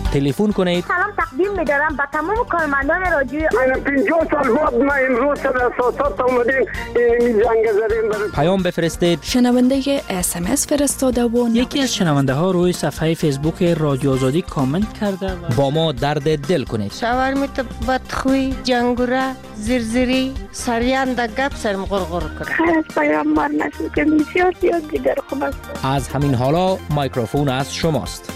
تلفن کنید. سلام تقدیم می‌دارم به تمام کارمندان رادیو. من 50 سال بعد ما امروز سر اساسات اومدیم این زنگ زدیم. پیام بفرستید. شنونده SMS فرستاده و یکی از شنونده ها روی صفحه فیسبوک رادیو آزادی کامنت کرده با ما درد دل کنید. شاورمیت بدخوی، جنگوره، زرزری، سریان دا گپ سرم غرغر کنه. خیر از پیامبر نسل که بسیار دیگر خوب است. از همین حالا مایکروفون از شماست.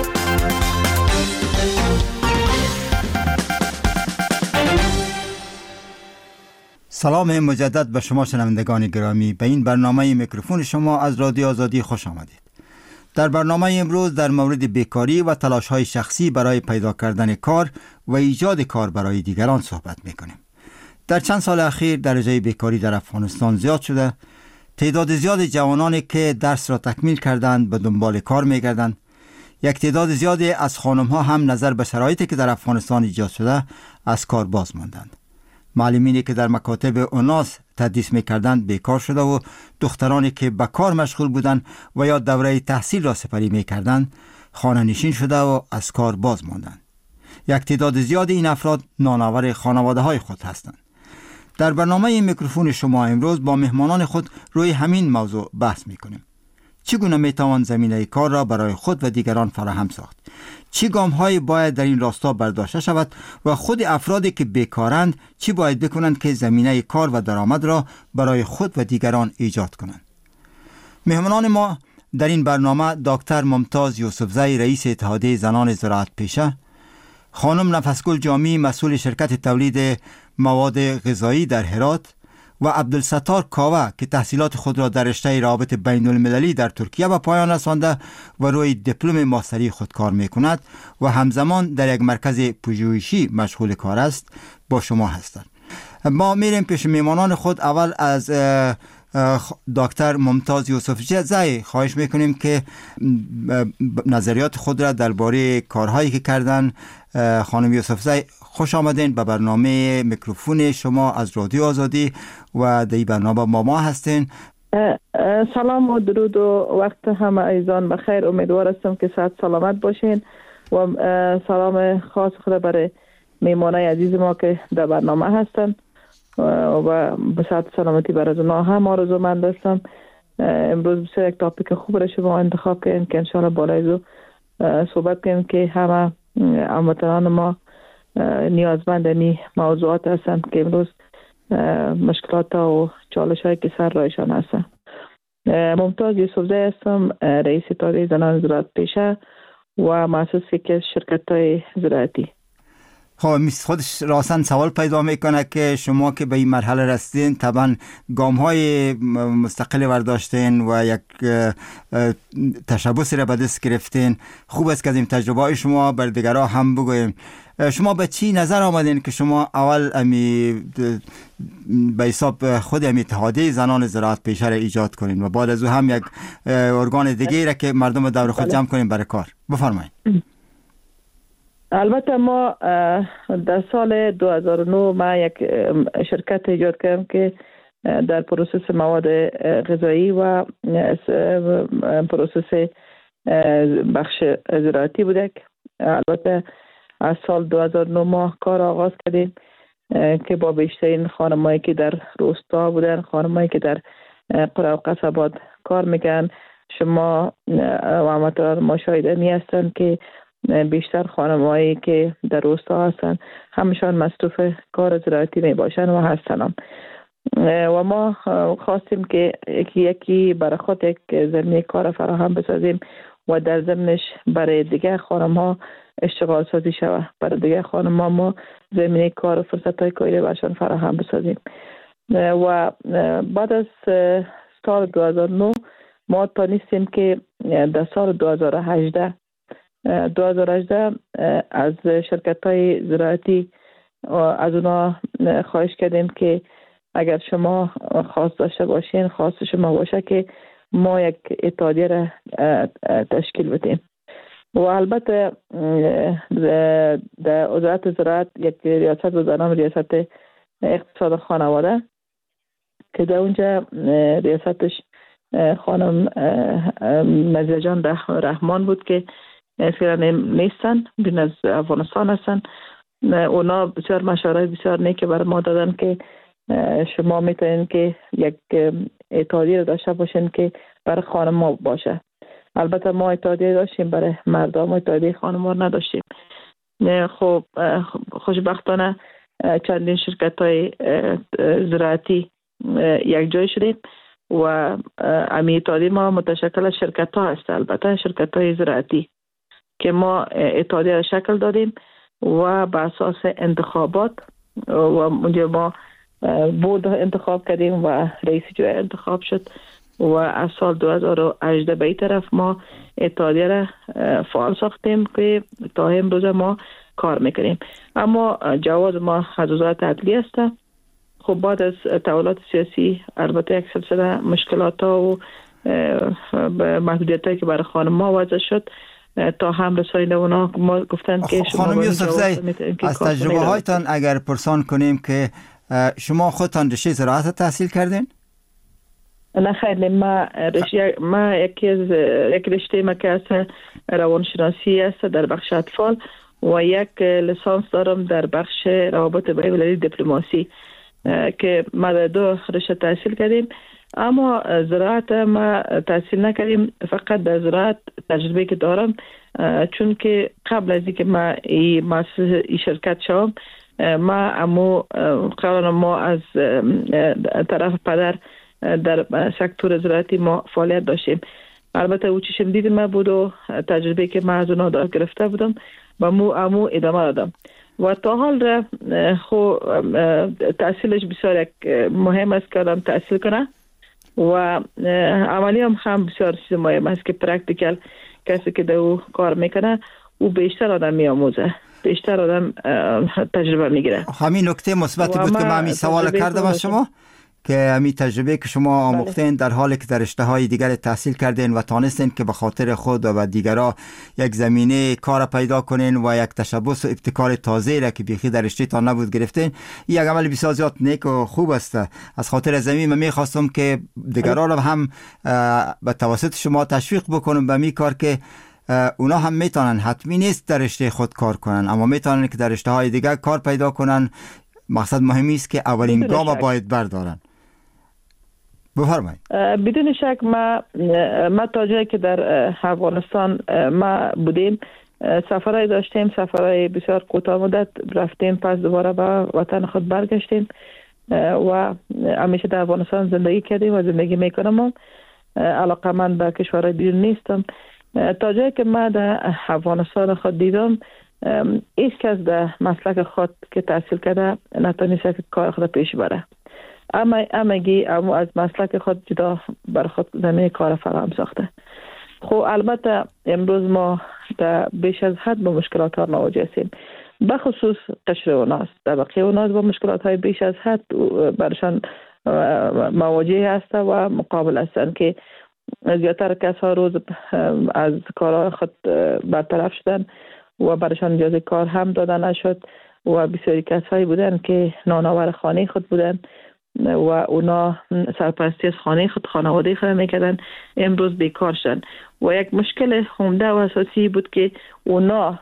سلام مجدد به شما شنوندگان گرامی. به این برنامه میکروفون شما از رادیو آزادی خوش آمدید. در برنامه امروز در مورد بیکاری و تلاش‌های شخصی برای پیدا کردن کار و ایجاد کار برای دیگران صحبت میکنیم. در چند سال اخیر درجه بیکاری در افغانستان زیاد شده. تعداد زیاد جوانانی که درس را تکمیل کردند به دنبال کار میگردند. یک تعداد زیادی از خانم‌ها هم نظر به شرایطی که در افغانستان ایجاد شده از کار باز ماندند. معلمینی که در مکاتب اوناس تدریس میکردند بیکار شده و دخترانی که به کار مشغول بودند و یا دوره تحصیل را سپری میکردند خانه نشین شده و از کار باز ماندند. یک تعداد زیاد این افراد نانآور خانواده های خود هستند. در برنامه میکروفون شما امروز با مهمانان خود روی همین موضوع بحث میکنیم. چگونه میتوان زمینه کار را برای خود و دیگران فراهم ساخت؟ چه گام‌هایی باید در این راستا برداشته شود و خود افرادی که بیکارند چی باید بکنند که زمینه کار و درآمد را برای خود و دیگران ایجاد کنند؟ مهمانان ما در این برنامه دکتر ممتاز یوسفزی رئیس اتحادیه زنان زراعت پیشه، خانم نفسگل جامی مسئول شرکت تولید مواد غذایی در هرات و عبدالستار کاوه که تحصیلات خود را در رشته روابط بین المللی در ترکیه به پایان رسانده و روی دیپلم ماستری خود کار میکند و همزمان در یک مرکز پژوهشی مشغول کار است با شما هستند. ما میریم پیش میمانان خود. اول از دکتر ممتاز یوسفزی خواهش میکنیم که نظریات خود را درباره کارهایی که کردن. خانم یوسفزی خوش آمدین به برنامه میکروفون شما از رادیو آزادی و در این برنامه ما هستین. سلام و درود و وقت همه ایزان بخیر. امیدوار هستم که صحت سلامت باشین و سلام خاص خود برای میمانای عزیز ما که در برنامه هستن و به صحت سلامتی برای اونا هم آرزومند هستم. امروز بسیار یک تاپیک خوب را شما انتخاب کردین که انشاءالله بالای صحبت کنیم که همه هموطنان ما نیازمند این موضوعات هستند که امروز مشکلات و چالش هایی که سر رایشان هستند. ممتاز یوسفزی هستم، رئیس اتحادیه زنان زراعت پیشه و مؤسس که شرکت های زراعتی. خب خودش راسن سوال پیدا میکنه که شما که به این مرحله رسیدین طبعا گام های مستقل برداشتین و یک تشبثی را به دست گرفتین. خوب است که از این تجربه شما بر دیگرها هم بگوییم. شما به چی نظر آمدین که شما اول به حساب خود اتحادیه زنان زراعت پیشه را ایجاد کنین و بعد از او هم یک ارگان دیگه را که مردم دور خود جمع کنین برای کار؟ بفرمایید. البته ما در سال 2009 ما یک شرکت ایجاد کردیم که در پروسس مواد غذایی و پروسس بخش زراعتی بوده. البته از سال 2009 ما کار آغاز کردیم که با بیشترین خانمایی که در روستا بودن، خانمایی که در قرى و قصبات کار میکنن، شما و هموطنان ما شاهدنی هستند که بیشتر خانمایی که در روستا هستن همشان مصروف کار زراعتی می باشن و هستن و ما خواستیم که یکی برای خود یک زمینه کار فراهم بسازیم و در ضمنش برای دیگه خانم‌ها اشتغال سازی شود. برای دیگه خانم‌ها ما زمینه کار و فرصت‌های کاری برشان فراهم بسازیم. و بعد از سال 2009 ما تانستیم که در سال 2018 از شرکت‌های زراعتی از اونا خواهش کردیم که اگر شما خواست داشته باشین، خواست شما باشه که ما یک اتحادیه را تشکیل بدیم. و البته در وزارت زراعت یک ریاست به نام ریاست اقتصاد خانواده که در اونجا ریاستش خانم نظیره جان رحمان بود که فعلا نیستن، بیرون از افغانستان هستن. اونا بسیار مشورت بسیار نیک برای ما دادن که شما میتونین که یک اتحادیه داشته باشین که برای خانم‌ها باشه. البته ما اتحادیه داشتیم برای مردم، اتحادیه خانم‌ها نداشتیم. خب خوشبختانه چندین شرکت‌های زراعتی یک جای شدیم و امی اتحادیه ما متشکل از شرکت‌ها هست، البته شرکت‌های زراعتی که ما اتحادیه را شکل دادیم و بر اساس انتخابات و اونجا ما بورد انتخاب کردیم و رئیس جمهور انتخاب شد و از سال 2018 به این طرف ما اتحادیه را فعال ساختیم که تا امروز ما کار میکنیم. اما جواز ما از وزارت عدلیه است. خب بعد از تحولات سیاسی البته یک سلسله مشکلات ها و محدودیت هایی که برای خانم‌ها وضع شد تا هم رسانید اونا ما گفتن که شما خانم یوسفزی از تجربه هایتان اگر پرسان کنیم که شما خودتان رشته زراعت تحصیل کردین؟ نه خیلی ما یک رشته ما که از روانشناسی است در بخش اطفال و یک لیسانس دارم در بخش روابط بین‌المللی دیپلماسی که ما در دو رشته تحصیل کردیم. اما زراعت ما تحصیل نکردیم، فقط در زراعت تجربه که دارم چون که قبل از اینکه ما این شرکت شوم ما قبلا ما از طرف پدر در سکتور زراعتی ما فعالیت داشتیم. البته او چشم دید ما بود و تجربه که ما از اونا گرفته بودم و امو ادامه دادم و تا حال را خو تحصیلش بسیار یک مهم است که آدم تحصیل کنه و عملی هم بسیار چیز مهم است که پرکتیکل کسی که در او کار میکنه او بیشتر آدم میاموزه، بیشتر آدم تجربه میگیره. همین نکته مثبتی بود که من همین سوال کردم از شما که همین تجربه که شما آموختین در حالی که در رشته‌های دیگر تحصیل کردین و تانستین که به خاطر خود و دیگرها یک زمینه کار پیدا کنین و یک تشبث و ابتکار تازه را که بیخی در رشته تان نبود گرفتین، یک عمل بسیار زیاد نیک و خوب است. از خاطر زمین من می‌خواستم که دیگرها را هم به توسط شما تشویق بکنم به می کار که اونا هم میتونن، حتمی نیست در رشته خود کار کنن اما میتونن که در رشته‌های دیگر کار پیدا کنن. مقصد مهمی است که اولین گام باید بردارن. بفرمایید. بدون شک ما تا جایی که در افغانستان ما بودیم سفرهای داشتیم، سفرهای بسیار کوتاه مدت رفتیم، پس دوباره به وطن خود برگشتیم و همیشه در افغانستان زندگی کردیم و زندگی میکنم. علاقه‌مند به کشورهای بیرون نیستم. تا جایی که ما در افغانستان خود دیدم هیچ کس در مسلک خود که تحصیل کرده نتونست که کار خود پیش بره. امگی از مسلک خود جدا بر خود زمین کار فراهم ساخته. خب البته امروز ما در بیش از حد با مشکلات ها مواجه هستیم، بخصوص قشر اوناست. در بقیه اوناست با مشکلات های بیش از حد برشان مواجه هست و مقابل هستند که زیادتر کس ها روز از کارهای خود برطرف شدن و برشان اجازه کار هم دادن نشد و بسیاری کس هایی بودن که نانآور خانه خود بودن و اونا سرپرستی از خانه خود، خانواده خود میکردن، امروز بیکار شدن و یک مشکل عمده و اساسی بود که اونا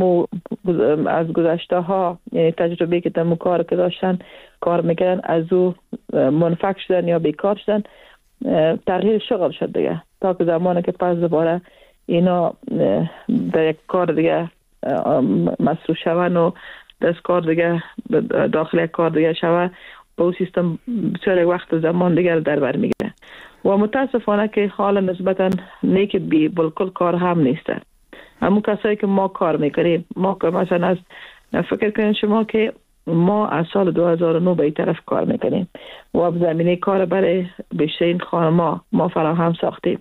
از گذشته ها، یعنی تجربه که در کار که داشتن کار میکردن، از او منفک شدن یا بیکار شدن. تغییر شغل شد دیگه تا که زمانی که پس دوباره اینا در یک کار دیگه مصروف شون و دست کار دیگه داخل کار دیگه شون با اون سیستم بسیار وقت زمان دیگر در بر میگیره و متاسفانه که حالا نسبتا نیک بی بالکل کار هم نیسته. همون کسایی که ما کار میکنیم، ما که مثلا از فکر کنید شما که ما از سال 2009 به این طرف کار میکنیم و زمینه کار برای بیشترین خانم‌ها ما فراهم ساختیم.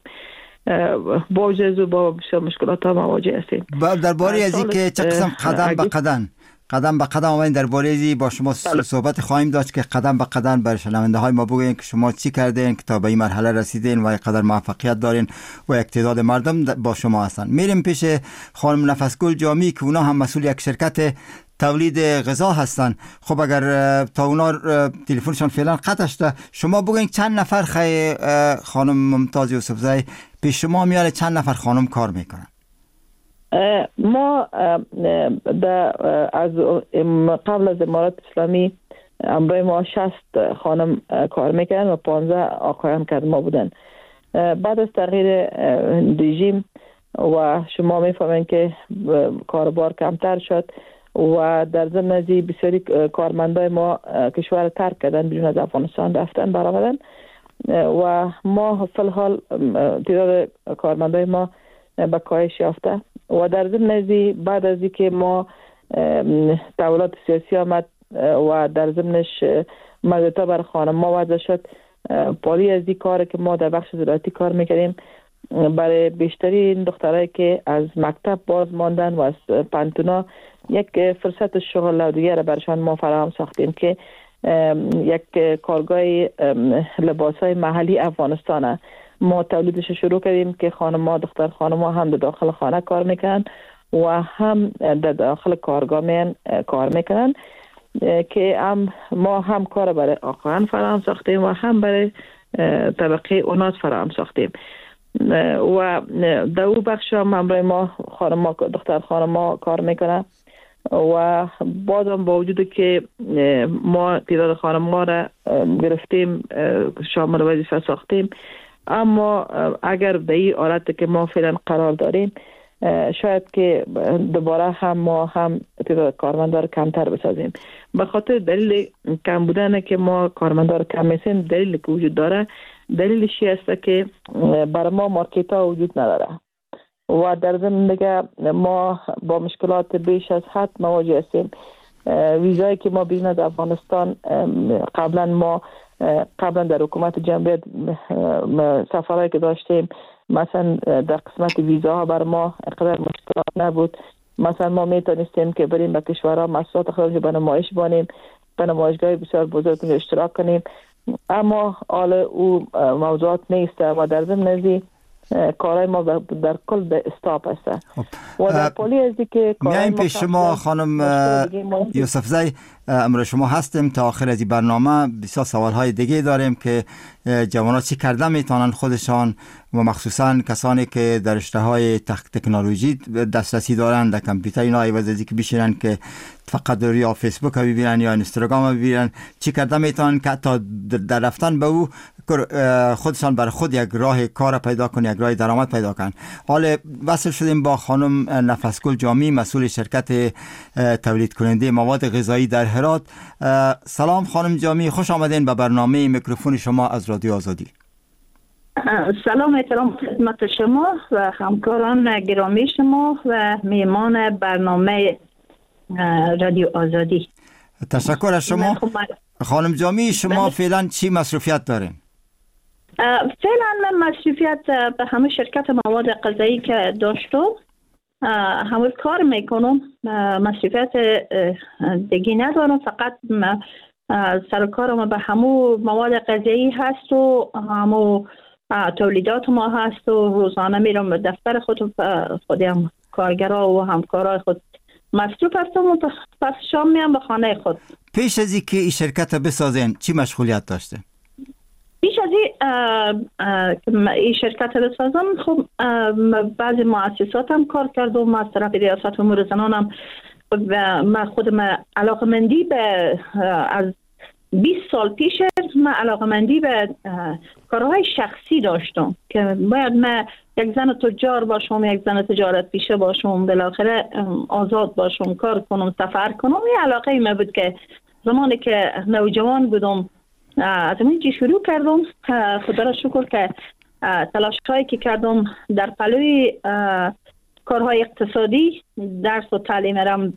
با وجود با بسیار مشکلات ها مواجه هستیم. درباره از این که چه قسم قدم به قدم آمدین، درباره ازی با شما صحبت خواهیم داشت که قدم به قدم بر شنونده های ما بگوین که شما چی کردین که تا به این مرحله رسیدین و قدر موفقیت دارین و یک تعداد مردم با شما هستن. میریم پیش خانم نفسگل جامی که اونا هم مسئول یک شرکت تولید غذا هستن. خب اگر تا اونا تلفنشان فعلا قطع شده، شما بگوین چند نفر خانم ممتاز یوسفزی پیش شما میاره، چند نفر خانم کار میکنن؟ ما از قبل از امارات اسلامی امروی ما 60 خانم کار میکنن و 15 آقایان که ما بودن. بعد از تغییر رژیم و شما میفهمین که کاربار کمتر شد و در ضمن از بسیاری کارمندای ما کشور ترک کردن، بیرون از افغانستان رفتن برآمدن و ما فی الحال تعداد کارمندای ما به کاهش یافته و در ضمن از بعد از اینکه ما تحولات سیاسی آمد و در ضمنش مزیتا بر خانم‌ها وضع شد، پاری از این کار که ما در بخش زراعتی کار میکردیم برای بیشتری دخترایی که از مکتب باز ماندن و از پانتونا یک فرصت شغل دیگر را برشان ما فراهم ساختیم که یک کارگاه لباسای محلی افغانستانه ما تولیدش شروع کردیم که خانم‌ها دختر خانم‌ها هم در داخل خانه کار میکنن و هم در داخل کارگاه کار میکنن که ما هم کار برای آقایان فراهم ساختیم و هم برای طبقه اوناس فراهم ساختیم و در او بخش هم برای ما خانم‌ها دختر خانم‌ها کار میکنن و بازم با وجود که ما تعداد خانم‌ها را گرفتیم شامل وظیفه ساختیم، اما اگر به این حالت که ما فعلا قرار داریم شاید که دوباره هم ما هم تعداد کارمندان کمتر بسازیم. به خاطر دلیل کم بودن که ما کارمندان کم میسیم، دلیل که وجود داره دلیلش است که برای ما مارکت ها وجود نداره و در ضمن دیگه ما با مشکلات بیش از حد مواجه هستیم. ویزایی که ما بیرون از افغانستان قبلا در حکومت جمهوریت سفرهایی که داشتیم، مثلا در قسمت ویزاها بر ما اقدار مشکلات نبود. مثلا ما میتونستیم که بریم به کشورها محصولات خارجی به نمایش بانیم، به نمایشگاه بسیار بزرگ اشتراک کنیم، اما حال او موضوعات نیست و در ضمن ازی کارهای ما در کل به استاپ است و در پولی ازی که میایم پیش شما خانم یوسف زی. امروز شما هستیم تا آخر از این برنامه. بسیار سوالهای دیگه داریم که جوانان چی کرده میتونن خودشان و مخصوصا کسانی که در رشته‌های تکنولوژی دسترسی دارن در کامپیوتر، اینا عوض از اینکه بشینن که فقط یا فیسبوک ببینن یا اینستاگرام ببینن، چی کرده میتونن که تا در رفتن به او خودشان بر خود یک راه کار پیدا کنن، یک راه درآمد پیدا کنن. حالا وصل شدیم با خانم نفسگل جامی، مسئول شرکت تولید کننده مواد غذایی در هرات. سلام خانم جامی، خوش آمدین به برنامه میکروفون شما از رادیو آزادی. سلام احترام خدمت شما و همکاران گرامی شما و میهمان برنامه رادیو آزادی. تشکر از شما. خانم جامی، شما فعلا چی مصروفیت دارین؟ فعلا من مصروفیت به همه شرکت مواد غذایی که داشتم همه کار میکنم، مصروفیت دیگه ندارم، فقط سرکارم به همه مواد غذایی هست و همه تولیدات ما هست و روزانه میرم به دفتر خودم کارگرها و همکارای خود مصروف هستم و پس شام میام به خانه خود. پیش از اینکه این شرکت بسازین چی مشغولیت داشته؟ پیش از این شرکت بسازم خب بعضی مؤسسات هم کار کردم. از طرف ریاست امور زنانم من خودم علاقمندی به از 20 سال پیش من علاقمندی به کارهای شخصی داشتم که باید من یک زن تجار باشم، یک زن تجارت پیشه باشم، بالاخره آزاد باشم، کار کنم، سفر کنم. این علاقه ای من بود که زمانی که نوجوان بودم از اینجا شروع کردم. خدا را شکر که تلاش هایی که کردم در پلوی کارهای اقتصادی درس و تعلیم رم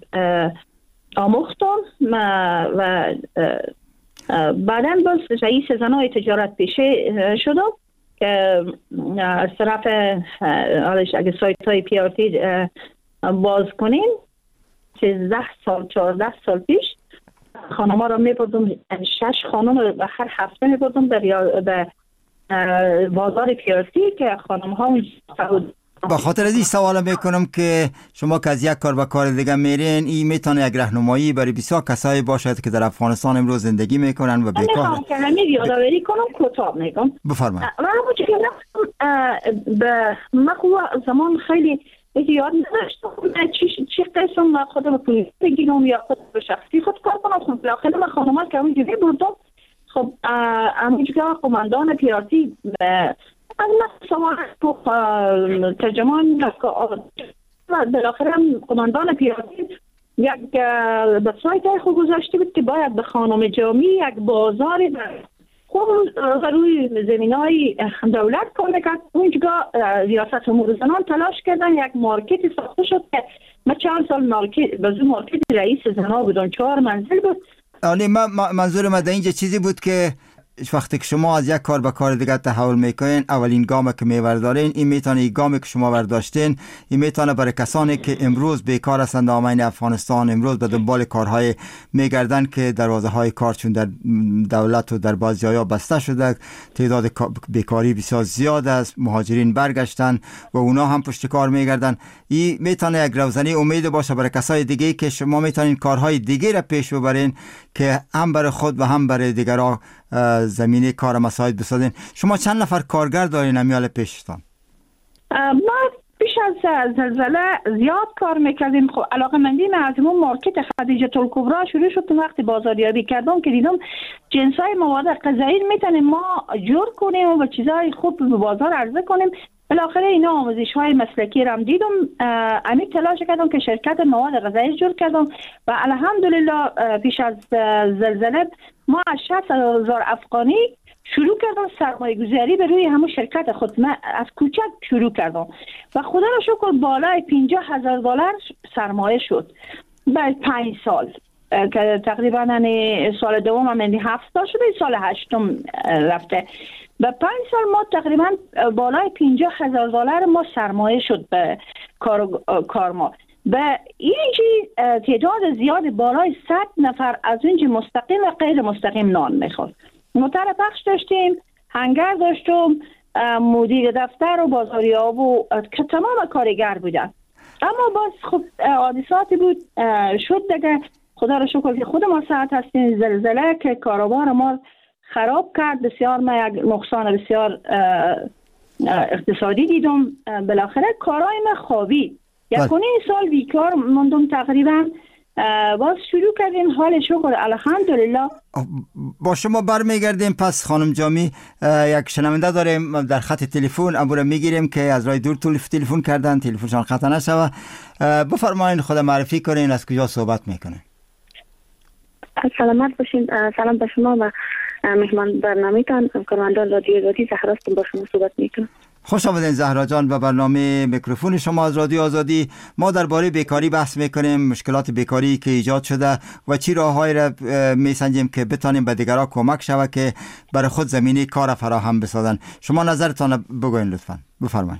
آموختم و بعداً باز رئیس زنای تجارت پیشه شدم که از طرف اگه سایت های پیارتی باز کنیم 13 سال 14 سال پیش خانم ها را می بردم، 6 خانم را هر هفته می بردم به بازار پیارتی که خانم ها با خاطر از این سوال میکنم که شما که از یک کار به کار دیگه میرین، این میتونه یک راهنمایی برای بسیار کسایی باشد که در افغانستان امروز زندگی میکنن و بیکار. میخوام که همین یادآوری کنم کوتاه میگم. بفرمایید. من به زمان خیلی یاد نداشتم چی قسم خودم پولیس بگیرم یا خود به شخصی خود کار کنم. خب بالاخره من خانمات که همونجوری بردم. خب همونجا قماندان پیراتی از من سوال ترجمان و بالاخره قماندان پیراتی یک به سایت خود گذاشته بود که باید به خانم جامی یک بازاری خوب روی زمینای دولت کار میکرد. اونجا ریاست امور زنان تلاش کردن یک مارکتی ساخته شد که ما چند سال مارکت رئیس زنا بودن، 4 منزل بود. منظور من در اینجا چیزی بود که وقتی که شما از یک کار به کار دیگه تحول میکنین، اولین گام که میوردارین این میتونه این گامی که شما ورداشتین این میتونه برای کسانی که امروز بیکار هستند آمین افغانستان، امروز به دنبال کارهای میگردن که دروازه های کار چون در دولت و در بعضی جاها بسته شده، تعداد بیکاری بسیار زیاد است، مهاجرین برگشتن و اونا هم پشت کار میگردن. این میتونه یک روزنی امید باشه برای کسای دیگه که شما میتونین کارهای دیگه را پیش ببرین که هم برای خود و هم برای دیگران زمینه کار مساعد بسازین. شما چند نفر کارگر دارین امیال پیشتان؟ ما پیش از زلزله زیاد کار میکردیم. خب علاقه‌مندی من از اون مارکت خدیجه الکبرا شروع شد. وقتی بازاریابی کردم که دیدم جنسای مواد غذایی میتونیم ما جور کنیم و چیزای خوب به بازار عرضه کنیم. بالاخره اینا آموزش‌های مسلکی را دیدم، امی تلاش کردم که شرکت مواد غذایی جور کردم و الحمدلله پیش از زلزله ما از 60,000 افغانی شروع کردم سرمایه گذاری به روی همون شرکت خود. من از کوچک شروع کردم و خدا را شکر بالای $50,000 سرمایه شد بعد 5 سال که تقریبا سال دوم هم 7 شده، سال 8 رفته. به 5 سال ما تقریبا بالای $50,000 ما سرمایه شد به کار ما. به اینجی تعداد زیاد بالای 100 نفر از اینجی مستقیم و غیر مستقیم نان میخورد. موتر پخش داشتیم، هنگر داشتم، مدیر دفتر و بازاریاب و که تمام کارگر بودن. اما باز خب حادثاتی بود شد دیگه. خدا را شکر که خود ما ساعت هستیم. زلزله که کاروبار ما خراب کرد بسیار، ما یک نقصان بسیار اقتصادی دیدم. بالاخره کارای ما خوابید. 1.5 سال بیکار موندم تقریبا. باز شروع کردیم، حال شکر الحمدلله. با شما برمیگردیم. پس خانم جامی یک شنونده داریم در خط تلفن، ابو را میگیریم که از راه دور تلفن کردن، تلفنشان قطع نشود. بفرمایید خود معرفی کنین، از کجا صحبت میکنین؟ سلامت باشین. سلام به شما و مهمان برنامه‌تان. کارمندان رادیو آزادی زهرا هستم، با شما صحبت میکنم. خوش آمدین زهرا جان به برنامه میکروفون شما از رادیو آزادی. ما درباره بیکاری بحث میکنیم، مشکلات بیکاری که ایجاد شده و چی راههایی را میسنجیم که بتانیم به دیگران کمک شود که برای خود زمینه کار فراهم بسازن. شما نظرتان بگوین لطفا. بفرمایید.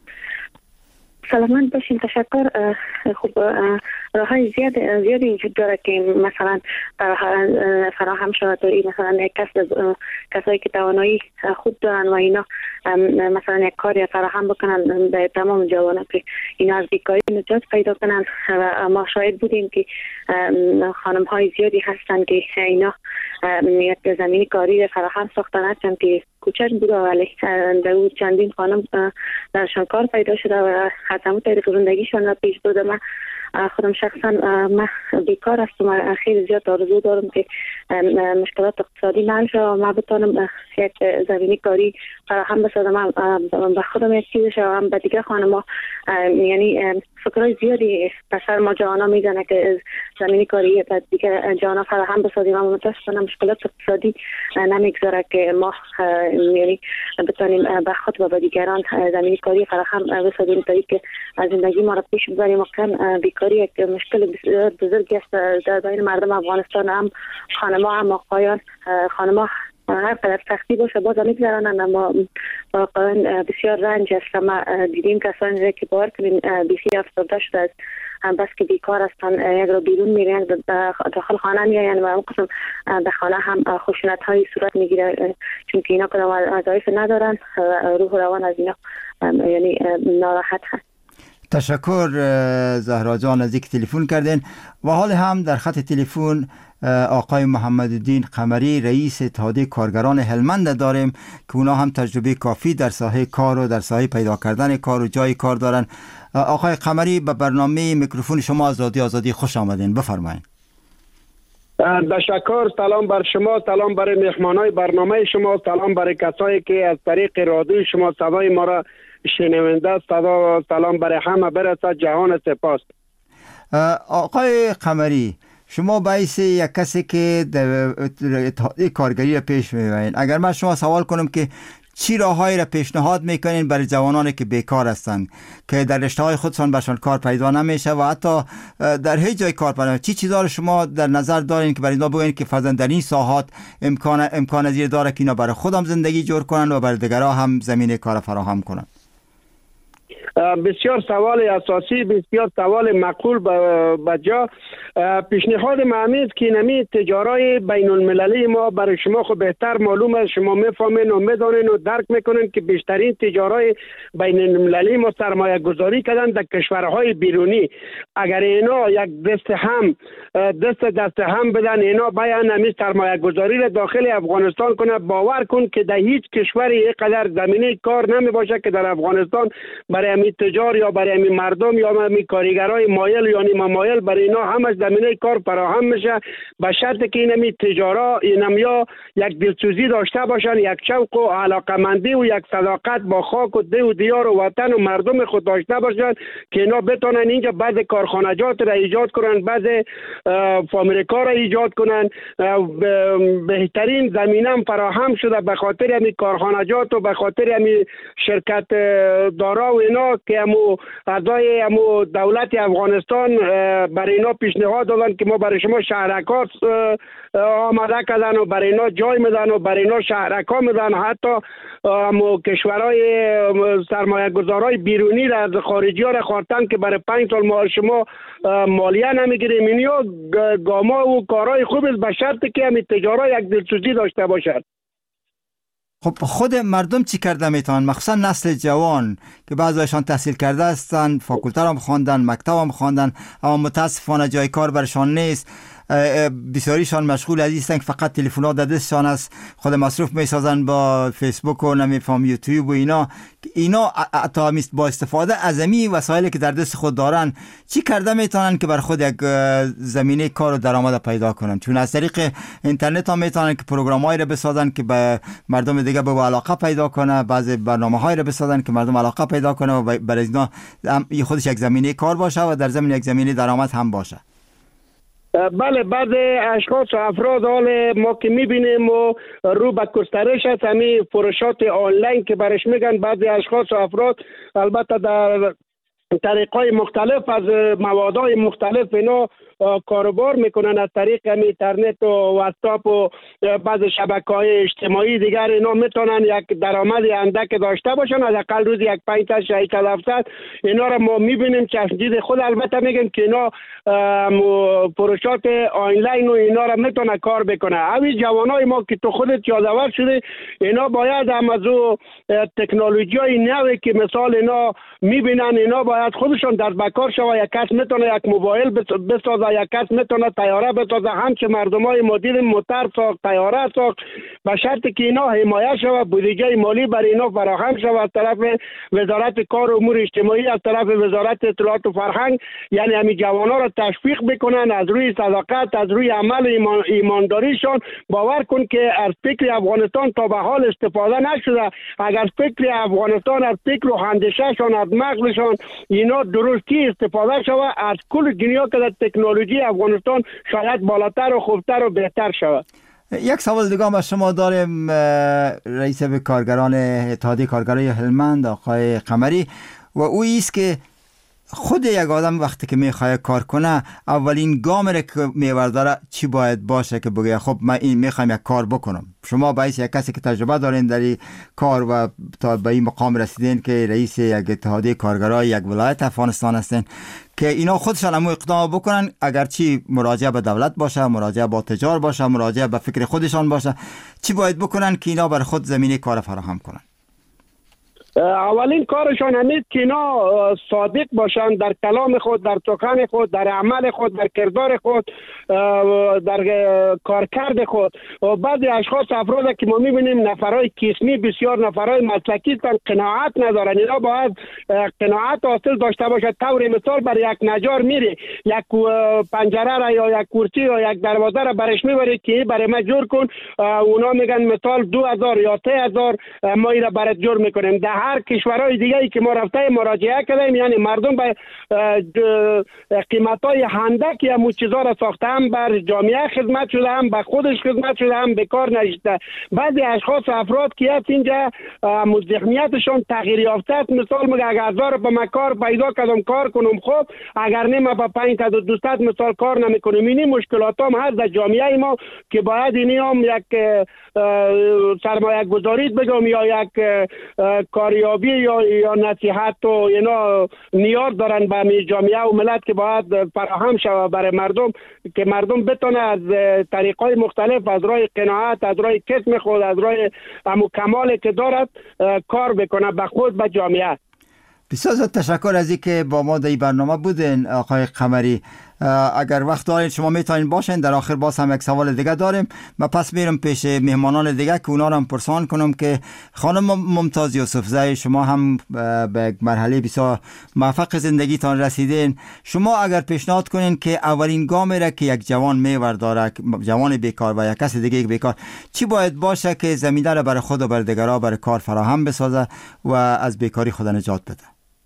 سلامت باشین. تشکر. خوب راههای زیادی وجود داره که مثلا فراهم شود. مثلا یک کسایی که توانایی خوب دارن و اینا مثلا یک کاری فراهم بکنن به تمام جوانان که اینا از بیکاری نجات پیدا کنن. و ما شاهد بودیم که خانم های زیادی هستن که اینا یک زمینی کاری فراهم ساختن، هستن که کوچک بوده ولی در اون چندین خانم درشان کار پیدا شده و از همون طریق زندگیشان را پیش برده. من خودم شخصا من بیکار هستم و خیلی زیاد آرزو دارم که مشکلات اقتصادی حل شود و من بتونم یک زمینی کاری فراهم بسازم. به خودم یک چیز شوم، به دیگه خانم‌ها یعنی فکرای زیادی بسر ما جوانا میزنه که زمینی کاری به دیگه جوانا فراهم بسازیم، اما متاسفانه مشکلات اقتصادی نمیگذاره که ما یعنی بتونیم به خود و به دیگران زمینی کاری فراهم بسازیم تا اینکه زندگی ما را پیش ببریم. بیکاری یک مشکل بسیار بزرگی است در بین مردم افغانستان، هم خانم‌ها هم آقایان. خانم‌ها هر قدر سختی باشه باز میگذرانند، اما واقعا بسیار رنج است. ما دیدیم کسانی که باور کنیم بیخی افسرده شده است، هم بس که بیکار هستن، یک رو بیرون میرن داخل خانه میاین و اون قسم در خانه هم خشونت های صورت میگیره، چون که اینا کدام وظایف ندارن، روح روان از اینا یعنی ناراحت هست. تشکر زهرا جان از اینکه تلفن کردین. و حال هم در خط تلفن آقای محمدالدین قمری رئیس اتحادیه کارگران هلمند داریم که اونا هم تجربه کافی در ساحه کار و در ساحه پیدا کردن کار و جای کار دارن. آقای قمری به برنامه میکروفون شما از رادیو آزادی خوش آمدین، بفرمایید. تشکر. سلام بر شما، سلام برای مهمانای برنامه شما، سلام برای کسایی که از طریق رادیو شما صدای ما را شنونده، سلام برای همه برسد. جهان سپاس. آقای قمری، شما باعث یک کسی که در اتحادیه کارگری را پیش میبرین، اگر من شما سوال کنم که چی راههایی را پیشنهاد میکنین برای جوانانی که بیکار هستند که در رشته های خودشان برشان کار پیدا نمیشه و حتی در هیچ جای کار پیدا نمیشه، چی چیزا رو شما در نظر دارین که برای اینا بگین که فرضاً در این ساحات امکان زیر داره که اینا برای خودم زندگی جور کنن و برای دیگرها هم زمینه کار فراهم کنن؟ بسیار سوال اساسی، بسیار سوال معقول بجا. پیشنهاد من است که نمی تجارای بین المللی ما برای شما خود بهتر معلوم است، شما میفهمین و میدونین و درک میکنین که بیشترین تجارای بین المللی ما سرمایه گذاری کردن در کشورهای بیرونی. اگر اینا یک دست هم بدن، اینا باید نمی سرمایه گذاری را داخل افغانستان کنه. باور کن که در هیچ کشوری اینقدر زمینه کار نمی باشه که در افغانستان برای امی تجار یا برای امی مردم یا امی کارگرای مایل یا نیمه مایل برای اینا همش زمینه کار فراهم میشه، به شرطی که این امی تجارا یا یک دلسوزی داشته باشن، یک شوق و علاقمندی و یک صداقت با خاک و ده و دیار و وطن و مردم خود داشته باشن که اینا بتونن اینجا بعض کارخانجات را ایجاد کنن، بعض فابریکا را ایجاد کنن. بهترین زمینه فراهم شده به خاطر امی کارخانجات و به خاطر امی شرکت دارا و اینا که امو اعضای امو دولت افغانستان برای اینا پیشنهاد دادن که ما برای شما شهرکار آماده کردن و برای اینا جای میدن و برای اینا شهرکار میدن. حتی امو کشورهای سرمایه گذارای بیرونی را از خارجی ها را خواستن که برای 5 سال ما شما مالیه نمیگیریم. اینیا گاما و کارهای خوب است به شرطی که همین تجارا یک دلسوزی داشته باشد. خب خود مردم چی کرده میتونن، مخصوصا نسل جوان که بعضیشان تحصیل کرده هستن، فاکولته هم خواندن، مکتب هم خواندن، اما متاسفانه جای کار برشان نیست. بسیاریشان مشغول از هستن که فقط تلفن‌ها در دستشان است، خود مصروف میسازن با فیسبوک و نمیفهم یوتیوب و اینا تا با استفاده از امی وسایلی که در دست خود دارن چی کرده میتونن که بر خود یک زمینه کار و درآمد پیدا کنن؟ چون از طریق اینترنت هم میتونن که پروگرامایی را بسازن که به مردم دیگه به علاقه پیدا کنه، بعضی برنامه‌هایی را بسازن که مردم علاقه پیدا کنه و برای اینا خودش یک زمینه کار باشه و در ضمن یک زمینه درآمد هم باشه. بله، بعض اشخاص و افراد حال ما که میبینیم و رو به گسترش است همین فروشات آنلاین که برش میگن. بعضی اشخاص و افراد البته در طریقای مختلف از موادهای مختلف اینا کاروبار میکنن از طریق اینترنت و واتساپ و بعض شبکه‌های اجتماعی دیگر. اینا میتونن یک درآمد اندک داشته باشن، حداقل روز یک 5 تا 6 تا 700. اینا را ما میبینیم چشمدید خود البته میگن که اینا فروشات آنلاین و اینا را میتونه کار بکنه. اوی جوانای ما که تو خودت یادآور شده، اینا باید هم از تکنولوژی های نوی که مثال اینا میبینن، اینا باید خودشون در بکار شوه. یک کس میتونه یک موبایل بسازه، یک کس میتونه طیاره بسازه، همچه مردمای ما دیدیم موتر ساخت، طیاره ساخت، به شرطی که اینا حمایت شوه، بودجه مالی برای اینا فراهم شوه از طرف وزارت کار و امور اجتماعی، از طرف وزارت اطلاعات و فرهنگ. یعنی همین جوانا را تشویق بکنن از روی صداقت، از روی عمل ایمانداریشان. باور کن که از فکر افغانستان تا به حال استفاده نشده. اگر فکر افغانستان از فکر و اندیشه‌شان، از مغزشان اینا درستی استفاده شود، از کل دنیا که در تکنولوژی افغانستان شاید بالاتر و خوبتر و بهتر شود. یک سوال دیگه ما شما داریم رئیس کارگران اتحادیه کارگرای هلمند آقای قمری، و او است که خود یک آدم وقتی که میخواد کار کنه اولین گام را که میورداره چی باید باشه که بگه خب من این میخوام یک کار بکنم؟ شما باید یک کسی که تجربه دارین در این کار و تا به این مقام رسیدین که رئیس یک اتحادیه کارگرای یک ولایت افغانستان هستین، که اینا خودشان هم اقدام بکنن، اگرچه مراجعه به دولت باشه، مراجعه با تجار باشه، مراجعه به فکر خودشان باشه، چی باید بکنن که اینا بر خود زمینه کار فراهم کنن؟ اولین کارشان همین که اینا صادق باشند در کلام خود، در سخن خود، در عمل خود، در کردار خود، در کارکرد خود. و بعضی اشخاص افراد که ما میبینیم نفرای قسمی، بسیار نفرای مسلکی هستند، قناعت ندارن. اینا باید قناعت حاصل داشته باشد. طور مثال برای یک نجار میری، یک پنجره را یا یک کرسی یا یک دروازه را برش میبری که برای ما جور کن، اونا میگن مثال 2000 یا 3000 ما این را برات جور میکنیم. در هر کشورهای دیگه ای که ما رفته مراجعه کردیم، یعنی مردم به قیمتای اندک یا مو چیزا را ساخته، هم بر جامعه خدمت شده، هم به خودش خدمت شده، هم به کار نشسته. بعضی اشخاص افراد که هست اینجا ذهنیتشون تغییر یافته است. مثال میگه اگر 1000 به من کار پیدا کردم کار کنم، خب اگر نه با 5 تا 200 مثال کار نمیکنم. این مشکلات هم هست در جامعه ما که باید اینی هم یک سرمایه گذاری بگم یا یک کاریابی یا نصیحت و اینا نیاز دارن به جامعه و ملت که باید فراهم شود برای مردم، که مردم بتونه از طریقای مختلف، از راه قناعت، از راه کسب خود، از راه کمالی که دارد کار بکنه به خود به جامعه. بسیار زیاد تشکر از اینکه با ما در این برنامه بودین آقای قمری. اگر وقت دارین شما میتونین باشین. در آخر باز هم یک سوال دیگه داریم. من پس میرم پیش مهمانان دیگه که اونا رو هم پرسان کنم که خانم ممتاز یوسفزئی، شما هم به یک مرحله بسیار موفق زندگیتان رسیدین. شما اگر پیشنهاد کنین که اولین گامی را که یک جوان میورداره، جوان بیکار و یک کس دیگه بیکار، چی باید باشه که زمینه را برای خود و برای دیگران برای کار فراهم بسازه و از بیکاری خود نجات بده؟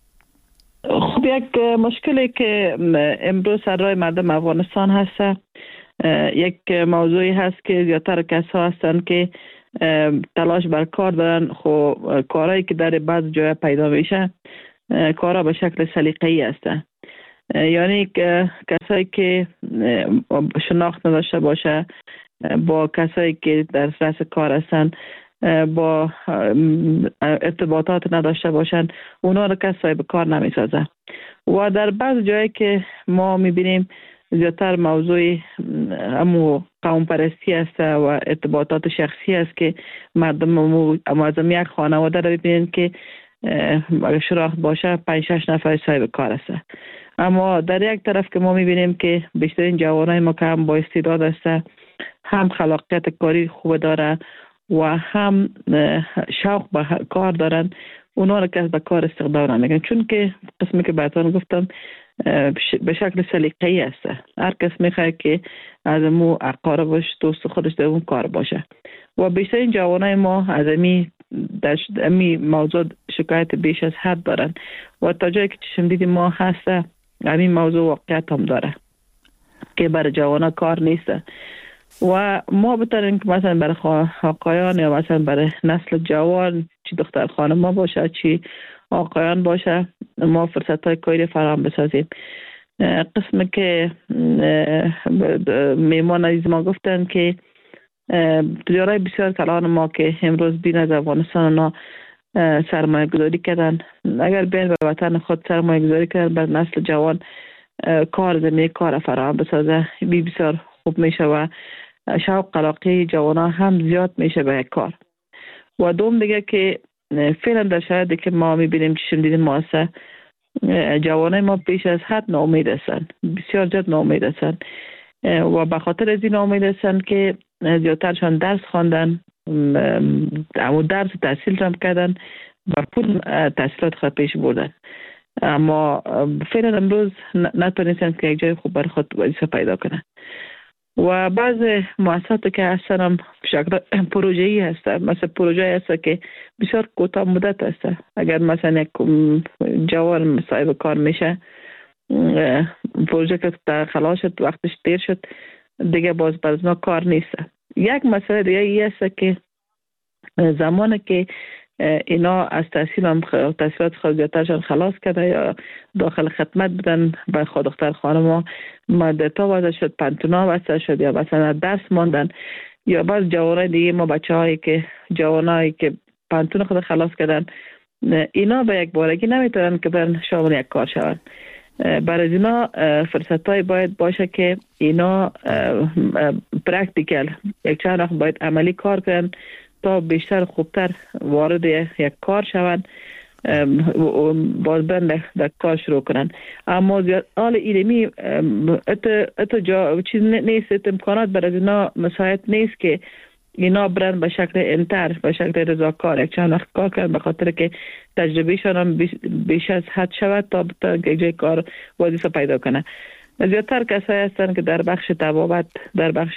خب یک مشکلی که امروز سر راه مردم افغانستان هست، یک موضوعی هست که زیادتر کسا هستند که تلاش بر کار دارن، خب کارهایی که در بعض جای پیدا میشه کارها به شکل سلیقه‌ای هستند. یعنی کسایی که شناخت نداشته باشه با کسایی که در رأس کار هستند، با ارتباطات نداشته باشن، اونا رو کس صاحب کار نمیسازه. و در بعض جایی که ما میبینیم زیادتر موضوع همو قوم پرستی است و ارتباطات شخصی است که مردم از یک خانواده رو ببینید که اگر شراخت باشه 5-6 نفر صاحب کار است. اما در یک طرف که ما میبینیم که بیشترین جوانای ما که هم با استعداد است، هم خلاقیت کاری خوب داره و هم شوق به کار دارن، اونا رو کس به کار استخدام نمیکنن، چون که قسمی که براتون گفتم به شکل سلیقه‌ای است. هر کس میخواد که از مو اقاربش دوست خودش در اون کار باشه و بیشترین جوانای ما از امی موضوع شکایت بیش از حد دارن و تا جایی که چشم دیدیم ما هست همین موضوع واقعیت هم داره که برای جوانا کار نیست. و ما بترین که مثلا برای آقایان یا مثلا برای نسل جوان، چی دختر خانم ما باشه چی آقایان باشه، ما فرصت های کاری فراهم بسازیم. قسم که میمان عزیز ما گفتن که تجارای بسیار کلان ما که امروز بین از افغانستان سرمایه گذاری کردن، اگر بین به وطن خود سرمایه گذاری کردن بر نسل جوان کار زمینه کار فراهم بسازه، بسیار خوب میشه و شوق علاقه جوانا هم زیاد میشه به کار. و دوم دیگه که فعلا در شرایطی که ما میبینیم چشم دیدیم ماسه جوانای ما بیش از حد ناامید هستن، بسیار زیاد ناامید هستن و به خاطر از این ناامید هستن که زیادترشان درس خواندن، اما درس تحصیل هم کردن و پول تحصیلات خود پیش بردن، اما فعلا امروز نتونستن که یک جای خوب بر خود وظیفه پیدا کنن. و بعض مؤسساتی که هستن هم شکل پروژه‌ای هستن، مثلا پروژه هست که بسیار کوتاه مدت هست. اگر مثلا یک جوان صاحب کار میشه، پروژه که خلاص شد وقتش دیر شد دیگه باز برزنا کار نیست. یک مسئله دیگه ای هست که زمانی که اینا از تحصیلات خارجیترشان خلاص کرده یا داخل خدمت بدن به خود دختر خانم مدتا وضع شد، پنتونا وضع شد یا مثلا درس ماندن، یا بعض جوانای دیگه ما بچه هایی که جوانایی که پنتون خود خلاص کردن، اینا به یک بارگی نمیتونن که برن شامل یک کار شون. برای اینا فرصت های باید باشه که اینا پرکتیکل یک چند وقت باید عملی کار کنن تا بیشتر خوبتر وارد یک کار شوند باز برن در کار شروع کنن. اما زیاد حال ایرمی ات جا چیز نیست، امکانات برای اینا مساعد نیست که اینا برن به شکل انتر، به شکل رضاکار یک چند وقت کار کنن، به خاطر که تجربهشان هم بیش از حد شود تا یک جای کار وظیفه پیدا کنه. زیادتر کسایی هستن که در بخش طبابت، در بخش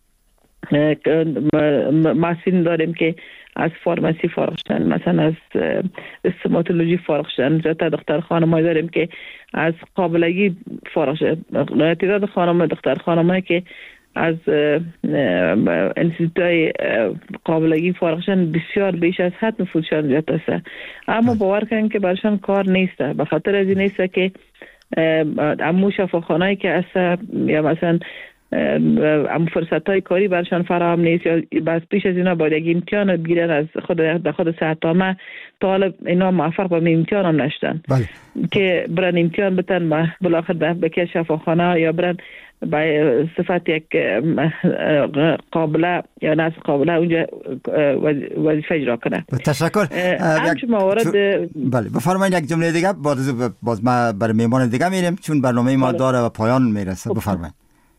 محصولین داریم که از فارماسی فارغ شدن، مثلا از استوماتولوژی فارغ شدن. زیادتر دختر خانم‌ها داریم که از قابلگی فارغ شدن. تعداد دختر خانم‌هایی که از انستیتوت‌های قابلگی فارغ شدن بسیار بیش از حد نفوذشان زیاد است. اما باور کنید که برشان کار نیست، به خاطر از این نیست که امو شفاخانه‌ای که است یا مثلا فرصت‌های کاری برشان فراهم نیست، یا بس پیش از اینا باید یک امتحان بگیرن از خود صحت‌نامه، تا حالا اینا موفق به امتحان هم نشدن. بله. که برن امتحان بتن بالاخره به که شفاخانه یا برن به صفت یک قابله یا ناس قابله اونجا وظیفه اجرا کنه. تشکر. بله بفرمایید یک جمله دیگه، باز ما برای مهمان دیگه میریم چون برنامه ما داره و پایان میرسه. بفرمایید.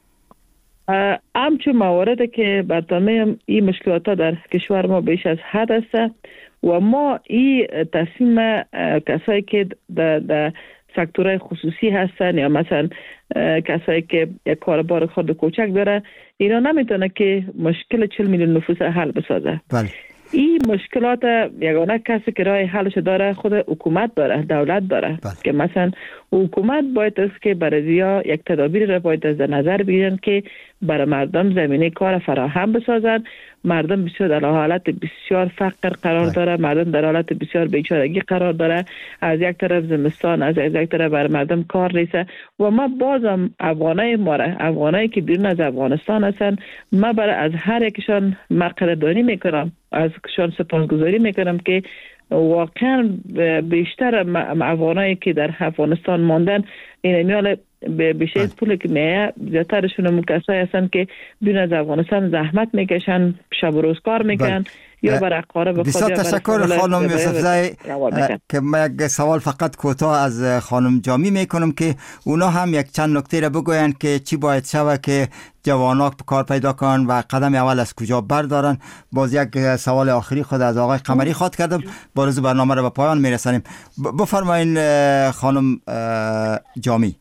همچون موارده که برنامه این مشکلات ها در کشور ما بیش از حد است و ما این تصمیم کسایی که در سکتورهای خصوصی هستن یا مثلا کسایی که یک کاربار خود کوچک داره، اینا نمیتونه که مشکل 40 میلیون نفوس حل بسازه. بله. این مشکلات یگانه کسی که راه حلش داره خود حکومت داره، دولت داره. بله. که مثلا حکومت باید است که برای یک تدابیر را باید از نظر بگیرن که برای مردم زمینه کار فراهم بسازن. مردم بسیار در حالت بسیار فقر قرار داره، مردم در حالت بسیار بیچارگی قرار داره، از یک طرف زمستان، از یک طرف برای مردم کار نیست و ما بازم افغانایی که بیرون از افغانستان هستن، ما برای از هر یکشان قدردانی میکنم، ازشان سپاسگزاری میکنم که واقعا بیشتر افغانایی که در افغانستان ماندن این میال بیشتر پول که میه، زیادترشون کسایی هستن که بیرون از افغانستان زحمت میکشن، شب و روز کار میکنن یا برای اقارب خود. بسیار تشکر خانم یوسفزای. که من یک سوال فقط کوتاه از خانم جامی میکنم که اونا هم یک چند نکته را بگوین که چی باید شود که جوانان کار پیدا کنن و قدم اول از کجا بردارن. باز یک سوال آخری خود از آقای قمری خواهد کردم، باز برنامه را به پایان میرسانیم. بفرمایین خانم جامی.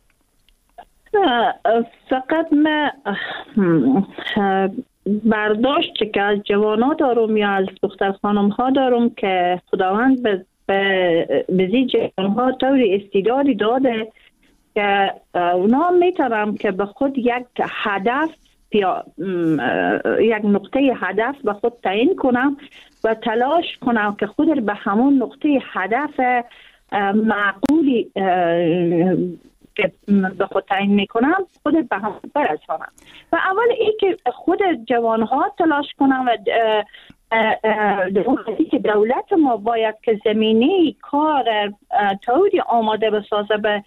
فقط من برداشت که از جوانان دارم یا از دختر خانم ها دارم که خداوند به جوان ها طور استعدادی داده که اونا میتونم که به خود یک هدف یا یک نقطه هدف به خود تعیین کنم و تلاش کنم که خود به همون نقطه هدف معقولی که به خود تعیین میکنم خود به هم برسانم. و اول این که خود جوان ها تلاش کنم و که دولت ما باید که زمینه کار طوری آماده بسازه به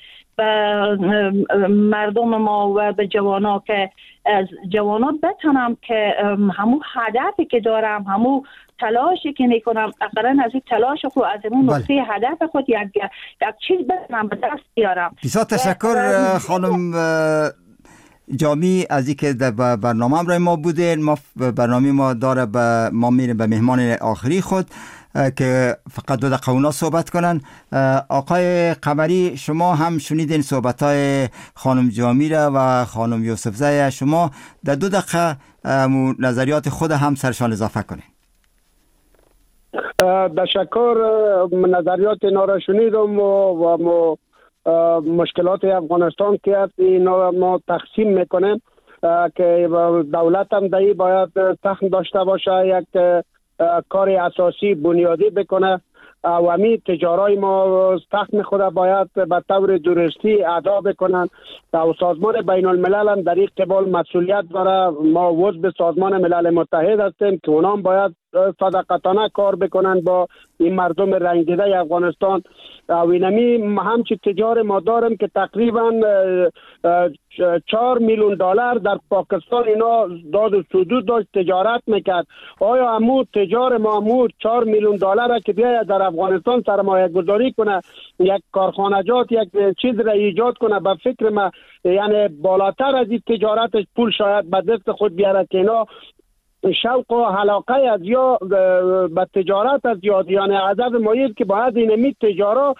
مردم ما و به جوانان که جوانان بتونم که همون هدفی که دارم، همون تلاشی که میکنم، اقلا از این تلاش خود از اون نقطه هدف خود یک چیز بتونم به دست بیارم. بسیار تشکر خانم جامی از اینکه در برنامه همراه ما بودین. برنامه ما داره ما میریم به مهمان آخری خود که فقط 2 دقیقه اونا صحبت کنن. آقای قمری، شما هم شنیدین صحبت‌های خانم جامی را و خانم یوسفزای. شما در 2 دقیقه نظریات خود هم سرشان اضافه کنین. تشکر. نظریات اینا را شنیدم و مشکلات افغانستان که هست اینا ما تقسیم میکنیم که دولت هم دایی باید سهم داشته باشه، یک کار اساسی بنیادی بکنه و همین تجارای ما سهم خود باید به طور درستی ادا بکنن و سازمان بین الملل هم در این قبال مسئولیت داره. ما عضو سازمان ملل متحد هستیم که اونا هم باید صادقانه کار بکنن با این مردم رنگیده افغانستان. و اینمی همچی تجار ما دارم که تقریبا 4 میلیون دلار در پاکستان اینا داد و سدود داشت تجارت میکرد. آیا امو تجار ما امو 4 میلیون دلار که بیاید در افغانستان سرمایه گذاری کنه، یک کارخانجات یک چیز را ایجاد کنه، به فکر ما یعنی بالاتر از این تجارتش پول شاید به دست خود بیاره که اینا شوق و علاقه از یا به تجارت از یعنی عدد مایید که باید اینمی تجارت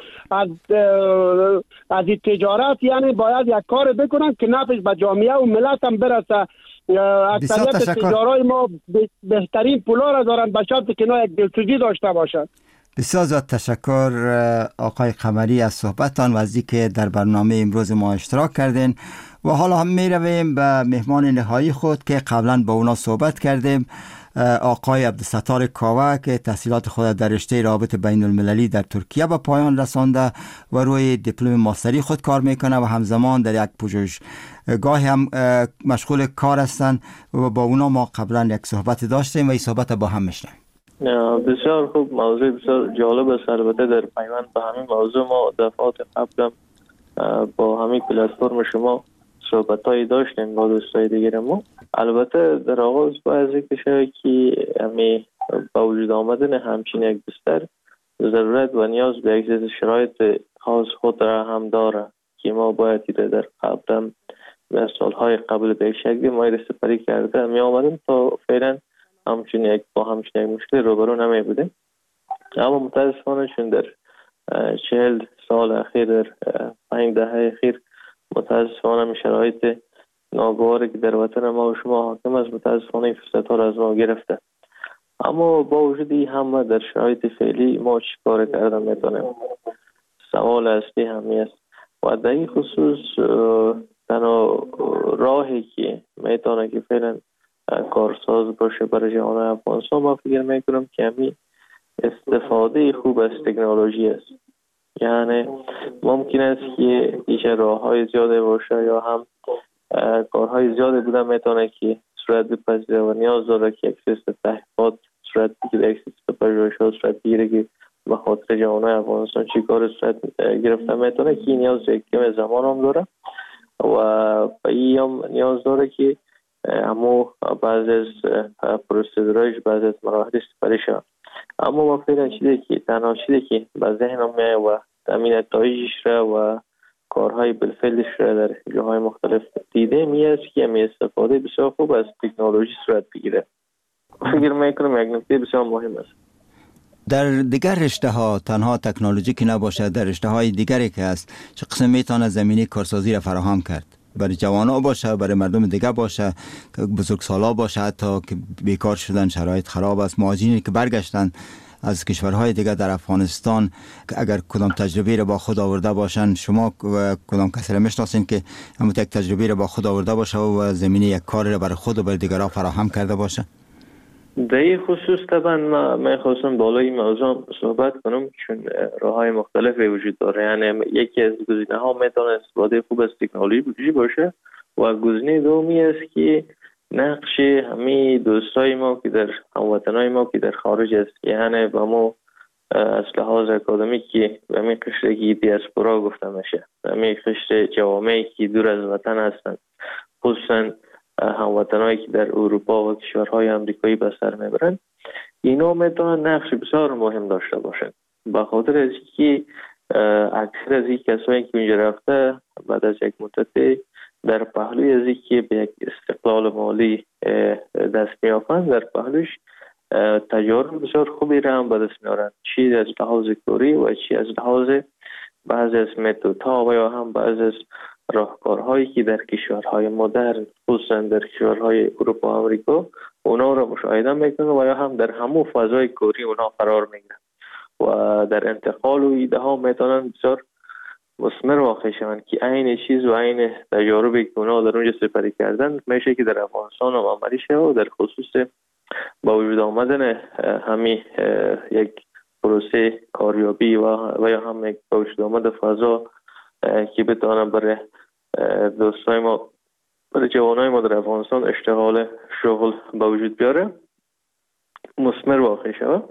از این تجارت یعنی باید یک کار بکنن که نفعش به جامعه و ملت هم برسه. اکثریت تجارای ما بهترین پولا را دارن به شرطی که اینا یک دلسوزی داشته باشن. بسیار زیاد تشکر آقای قمری از صحبتتان و از اینکه در برنامه امروز ما اشتراک کردین. و حالا هم می رویم به مهمان نهایی خود که قبلا با اونا صحبت کردیم، آقای عبدالستار کاوه که تحصیلات خود در رشته روابط بین المللی در ترکیه به پایان رسانده و روی دیپلم ماستری خود کار میکنه و همزمان در یک پژوهشگاه هم مشغول کار هستند و با اونا ما قبلا یک صحبت داشتیم و این صحبت با هم میشنیم. بسیار خوب، موضوع بسیار جالب است. البته در پیوند به همین موضوع ما دفعات قبل با همین پلتفرم شما صحبتایی داشتیم با دوستای دیگر ما. البته در آغاز باید ذکر شود که همین با وجود آمدن همچین یک بستر ضرورت و نیاز به یک شرایط خاص خود را هم داره که ما باید در قبل و سالهای قبل به شکلی ما استفاده کرده می آمدیم تا فعلا همچین یک مشکل روبرو نمی بودیم. اما متاسفانه چون در 40 سال اخیر در 5 دهه اخیر متاسفانه شرایط ناگواری که در وطن ما و شما حاکم است متاسفانه این فرصت‌ها را از ما گرفته. اما با وجود این همه در شرایط فعلی ما چی کار کردن میتونیم؟ سوال اصلی همی است و در این خصوص تنها راهی که میتونه که فعلا کارساز باشه برای جهان افغانستان ما فکر میکنم که همین استفاده خوب از تکنولوژی است. یعنی ممکن است که ایشه راه‌های زیاده باشه یا هم کارهای زیاده بودن میتونه که صورت بپذیره و نیاز داره که یک سیستم تحقیقات صورت بگیره، یک سیستم پژوهش‌ها صورت بگیره که به خاطر جهان افغانستان چی کار صورت گرفته میتونه که نیاز یک کم زمان هم داره و به این هم نیاز داره که اما بعضی از پروسیدورایش بعضی از مراحل استفاده شد. اما ما فعلا تنها چیزی که به ذهنم میاد و تامین نتایجش را و کارهای بالفعلش را در جاهای مختلف دیده میاد که می استفاده بسیار خوب از تکنولوژی صورت بگیره. فکر میکنم یک نکته بسیار مهم است. در دیگر رشته ها تنها تکنولوژی که نباشه، در رشته های دیگری که هست چه قسم میتونه زمینه کارسازی را فراهم کرد؟ برای جوانا باشه، برای مردم دیگه باشه، بزرگسالا باشه، حتی که بیکار شدن، شرایط خراب است، مهاجرینی که برگشتن از کشورهای دیگه در افغانستان اگر کدام تجربه را با خود آورده باشن، شما کدام کسی را میشناسین که همون یک تجربه را با خود آورده باشه و زمینه یک کار را برای خود و برای دیگران فراهم کرده باشه؟ در این خصوص طبعا من خواستم بالای این موضوع صحبت کنم چون راه‌های مختلفی وجود داره. یعنی یکی از گزینه‌ها میتونه استفاده خوب از تکنولوژی باشه و گزینه دومی است که نقش همه دوستای ما که در هموطنای ما که در خارج است، یعنی با ما از لحاظ اکادمیکی و همین قشر که دیاسپورا گفته میشه، همین قشر جوامعی که دور از وطن هستند، خصوصا هموطنایی که در اروپا و کشورهای آمریکایی به سر میبرند، اینا میتونن نقش بسیار مهم داشته باشند. به خاطر از اینکه اکثر از این کسایی که اونجا رفته بعد از یک مدت در پهلوی از اینکه به یک استقلال مالی دست میافند، در پهلوش تجارب بسیار خوبی را هم به دست میارند، چی از لحاظ کاری و چی از لحاظ بعضی از متدها و یا هم بعضی از راهکارهایی که در کشورهای مدرن خصوصا در کشورهای اروپا و آمریکا اونا را مشاهده میکنن و یا هم در همون فضای کاری اونا قرار میگیرن و در انتقال و ایده ها میتونن بسیار مثمر واقع شوند که عین چیز و عین تجاربی که اونا در اونجا سپری کردن میشه که در افغانستان هم عملی شه و در خصوص با وجود آمدن همین یک پروسه کاریابی و یا هم یک با وجود آمد فضا که بتوانم برای دوستای ما، برای جوانای ما در افغانستان اشتغال شغل با وجود بیاره، مثمر واقع شود.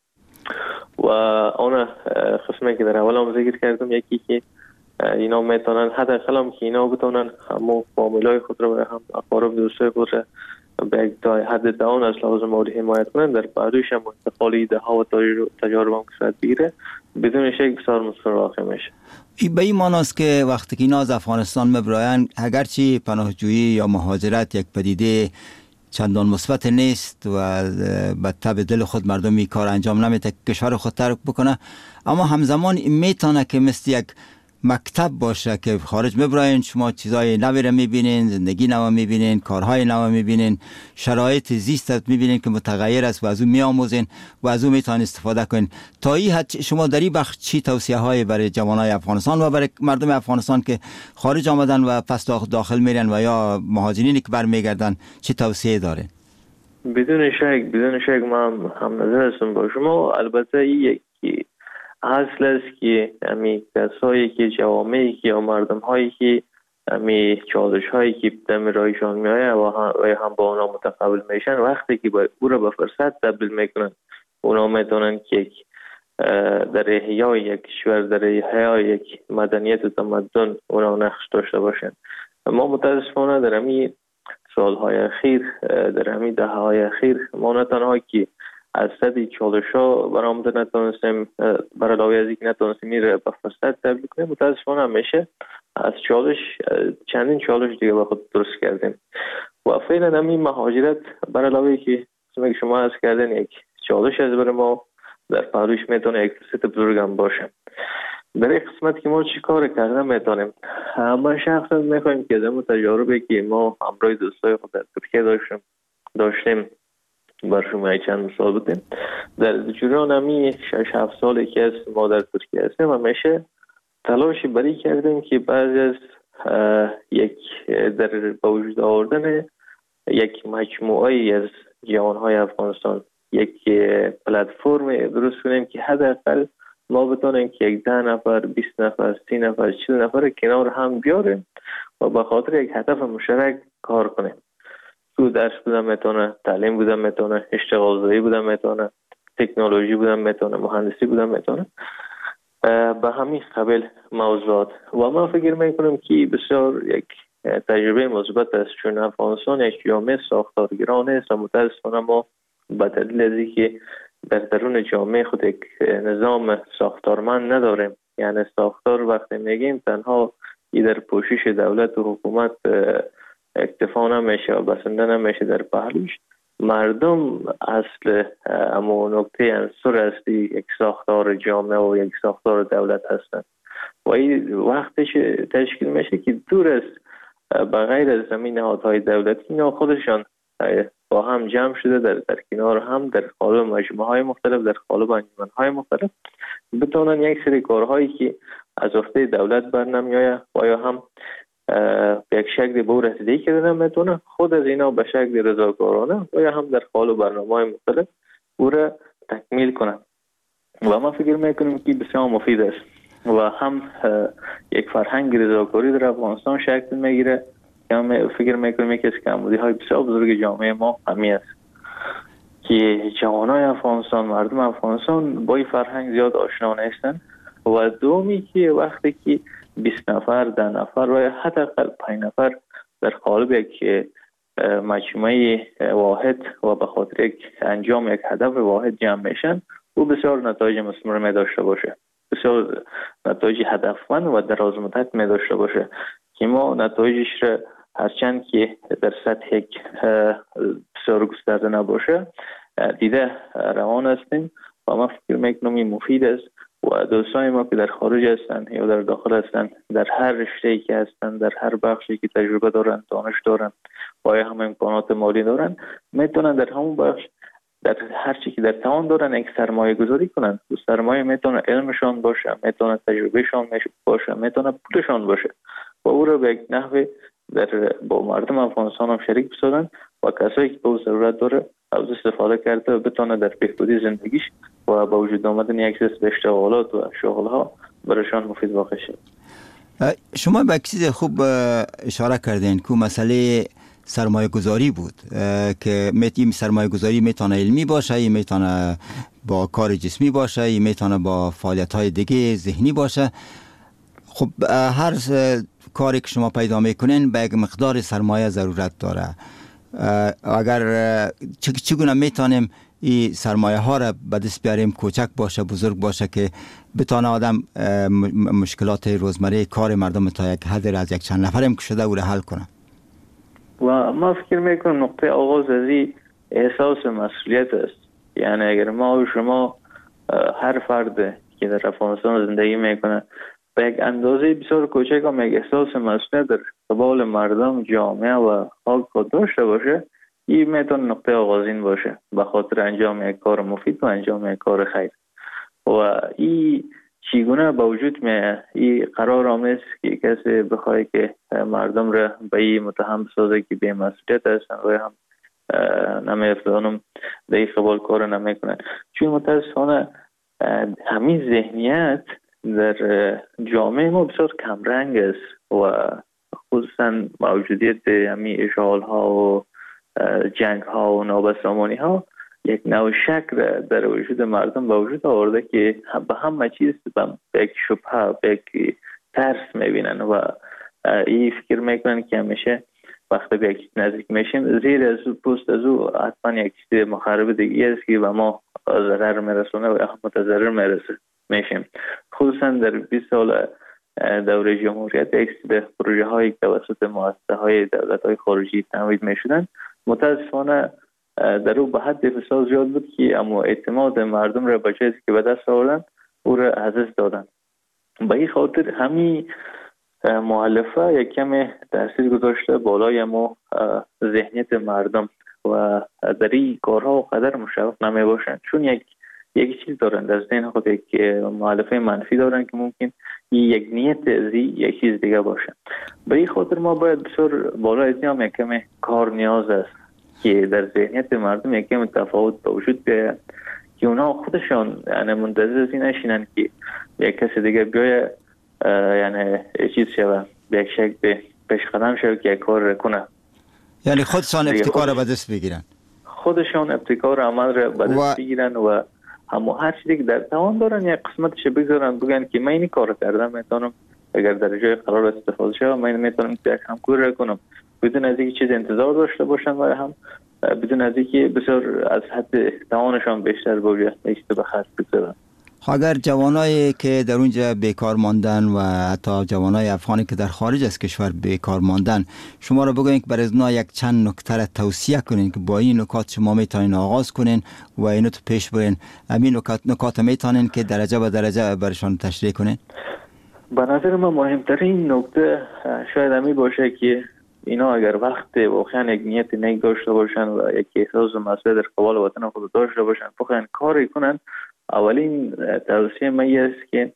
و اون قسمی که در اول هم ذکر کردم، یکی که اینا میتونن حداقل هم که اینا بتونن همو فامیلای خود رو و هم اقارب دوستای خود رو به یک حد داون از لحاظ مالی حمایت کنن، در بعدش هم انتقال ایده ها و تجارب هم صورت بگیره، بدون شک بسیار مثمر واقع میشه. به این معناست که وقتی که اینا از افغانستان مبراین، اگرچه پناهجویی یا مهاجرت یک پدیده چندان مثبت نیست و به طبع دل خود مردمی کار انجام نمیده که کشور خود ترک بکنه، اما همزمان میتونه که مثل یک مکتب باشه که خارج مبراین، شما چیزای نوی رو میبینین، زندگی نو میبینین، کارهای نو میبینین، شرایط زیست میبینین که متغیر است و از اون میآموزین و از اون میتونین استفاده کنین. تا این حد شما در این بخش چی توصیه های برای جوانای افغانستان و برای مردم افغانستان که خارج آمدن و پس داخل میرن و یا مهاجرینی که برمیگردن چی توصیه دارین؟ بدون شک من هم نظر هستم با شما. البته یکی اصل است که امی کسایی که جوامعی که یا مردم هایی که امی چالش هایی که دم رایشان میآید و هم با اونا متقابل میشن، وقتی که او را به فرصت تبدیل میکنن، اونا میتونن که در احیای یک کشور، در احیای یک مدنیت و تمدن اونا نقش داشته باشن. ما متاسفانه در امی سالهای اخیر، در امی دههای اخیر، ما نه تنها که از صدی چالش ها برآمده نتونستیم، برای علاوه از اینکه نتونستیم این را به فرصت تبدیل کنیم، متاسفانه همیشه از چالش چندین چالش دیگه به خود درست کردیم. و فعلا همین مهاجرت برای علاوه که شما عرض کردین یک چالش از برای ما، در پهلوش میتونه یک فرصت بزرگ هم باشه. در این قسمت که ما چی کار کردن میتونیم، ما شخصا میخوایم که از اون تجاربی که ما همراه دوستای خود در ترکیه داشتیم بر شما چند مثال بودیم. در جریان همی 6-7 سالی که ما در ترکیه هستیم، همیشه تلاشی بری کردیم که بعضی از یک در با وجود آوردن یک مجموعه از جوانهای افغانستان یک پلتفرم درست کنیم که حداقل ما بتونیم که یک 10 نفر، 20 نفر، 30 نفر، 40 نفر کنار هم بیاریم و به خاطر یک هدف مشترک کار کنیم. تو درس بودن میتونه، تعلیم بودن میتونه، اشتغال زایی بودن میتونه، تکنولوژی بودن میتونه، مهندسی بودن میتونه، به همین قبیل موضوعات. و من فکر میکنم که بسیار یک تجربه مثبت است، چون افغانستان یک جامعه ساختارگرا است و متاسفانه ما به دلیل از اینکه در درون جامعه خود یک نظام ساختارمند نداریم. یعنی ساختار وقتی میگیم تنها در پوشش دولت و حکومت اکتفا نمیشه و بسنده نمیشه در پهلوش. مردم اصل اما نکته عنصر هستی یک ساختار جامعه و یک ساختار دولت هستند و این وقتش تشکیل میشه که دور است به غیر از زمین نهادهای دولتی، اینا خودشان با هم جمع شده در کنار هم در قالب مجموعه های مختلف، در قالب انجمن های مختلف بتونن یک سری کارهایی که از عهده دولت بر نمیآید و یا هم به یک شکل به او رسیدگی کردن میتونه، خود از اینا به شکل رضاکارانه و یا هم در قالب برنامه‌های مختلف او را تکمیل کنن. و ما فکر میکنیم که بسیار مفید است و هم یک فرهنگ رضاکاری در افغانستان شکل میگیره که هم فکر میکنیم یکی از کمبودی‌های بسیار بزرگ جامعه ما همین است که جوانای افغانستان، مردم افغانستان با این فرهنگ زیاد آشنا نیستن. و دومی که وقتی که 20 نفر، 10 نفر و حداقل 5 نفر در قالب یک مجموعه واحد و به خاطر یک انجام یک هدف واحد جمع میشن، او بسیار نتایج مثمر می داشته باشه، بسیار نتایج هدفمند و دراز مدت می داشته باشه که ما نتایجش را هرچند که در سطح یک بسیار گسترده نباشه دیده روان هستیم و ما فکر میکنم این مفید است. و دوستان ما که در خارج هستند یا در داخل هستند، در هر رشته‌ای که هستند، در هر بخشی که تجربه دارن، دانش دارن و یا هم امکانات مالی دارن، میتونن در همون بخش در هر چی که در توان دارن یک سرمایه گذاری کنن. و سرمایه میتونه علمشان باشه، میتونه تجربهشان باشه، میتونه پولشان باشه و او را به یک نحوه با مردم افغانستان هم شریک بسازن و کسایی که به او ضرورت داره از استفاده کرده و بتونه در بهبودی زندگیش و با وجود آمدن یک سری اشتغالات و شغلها برایشان مفید واقع شد. شما به چیز خوب اشاره کردین که مسئله سرمایه گذاری بود که این سرمایه گذاری میتونه علمی باشه، این میتونه با کار جسمی باشه، این میتونه با فعالیت های دیگه ذهنی باشه. خب هر کاری که شما پیدا میکنین به یک مقدار سرمایه ضرورت داره. اگر چگونه میتونیم این سرمایه ها را به دست بیاریم، کوچک باشه بزرگ باشه، که بتونه آدم مشکلات روزمره کار مردم تا یک حد از یک چند نفرم که شده او را حل کنه؟ و ما فکر میکنم نقطه آغاز از این احساس مسئولیت است. یعنی اگر ما و شما هر فرد که در افغانستان زندگی میکنه به یک اندازه بسیار کوچک هم یک احساس مسئولیت در قبال مردم، جامعه و خاک خود داشته باشه، این میتونه نقطه آغازین باشه به خاطر انجام یک کار مفید و انجام یک کار خیر. و این چگونه به وجود میاد؟ این قرار آمد که کسی بخواد که مردم را به این متهم بسازه که بی مسئولیت هستن و هم نمی‌افزانم در این قبال کار نمیکنن. چون متاسفانه همین ذهنیت در جامعه ما بسیار کمرنگ است و خصوصا موجودیت همین اشغال ها و جنگ ها و نابسامانی ها یک نوع شک در وجود مردم به وجود آورده که به همه چیز به یک شبهه، به یک ترس میبینن و این فکر میکنن که همیشه وقتی به یک نزدیک میشیم زیر از پوست از او حتما یک چیز مخرب دیگه است که به ما ضرر میرسونه و هم متضرر میشیم. خصوصا در 20 سال دوره جمهوریت یک سری پروژه هایی که توسط مؤسسه های دولت های خارجی تمویل میشدن متاسفانه در او به حد فساد زیاد بود که اما اعتماد مردم را به جایی که به دست آوردن او را از دست دادن. به این خاطر همین مؤلفه یک کمی تاثیر گذاشته بالای اما ذهنیت مردم و در این کارها قدر مشوق نمی باشند، چون یک چیز دارند در ذهن خود، یک مؤلفه منفی دارند که ممکن یک نیت از یک چیز دیگه باشه. به این خاطر ما باید بسیار بالای از این یک کمی کار نیاز است که در ذهنیت مردم یک کمی تفاوت به وجود بیاید که اونا خودشان یعنی منتظر از این نشینن که یک کسی دیگه بیاید یعنی چیز شود، به یک شکل پیش قدم شود که یک کار کنه. یعنی خودشان ابتکار را به دست بگیرن، خودشان ابتکار عمل را به دست بگیرن و اما هر چیزی که در توان دارن یک قسمتش بگذارن، بگن که من این کار کردم، میتونم اگر در جای قرار استفاده شوم من میتونم یک همکاری کنم بدون از اینکه چیز انتظار داشته باشن و هم بدون از اینکه بسیار از حد توانشان بیشتر باشه ایست به خرج بگذارن. اگر جوانایی که در اونجا بیکار ماندن و حتی جوانای افغانی که در خارج از کشور بیکار ماندن، شما را بگوین که برای اونا یک چند نکته را توصیه کنین که با این نکات شما میتونین آغاز کنین و اینو تو پیش برین. همین نکات میتونین که درجه به درجه برشان تشریح کنین؟ به نظر من مهمترین نکته شاید همین باشه که اینا اگر وقت واقعا یک نیت نیک داشته باشن و یک احساس مسئولیت در قبال وطن خود داشته باشن، واقعا کاری کنن. اولین توصیه من است که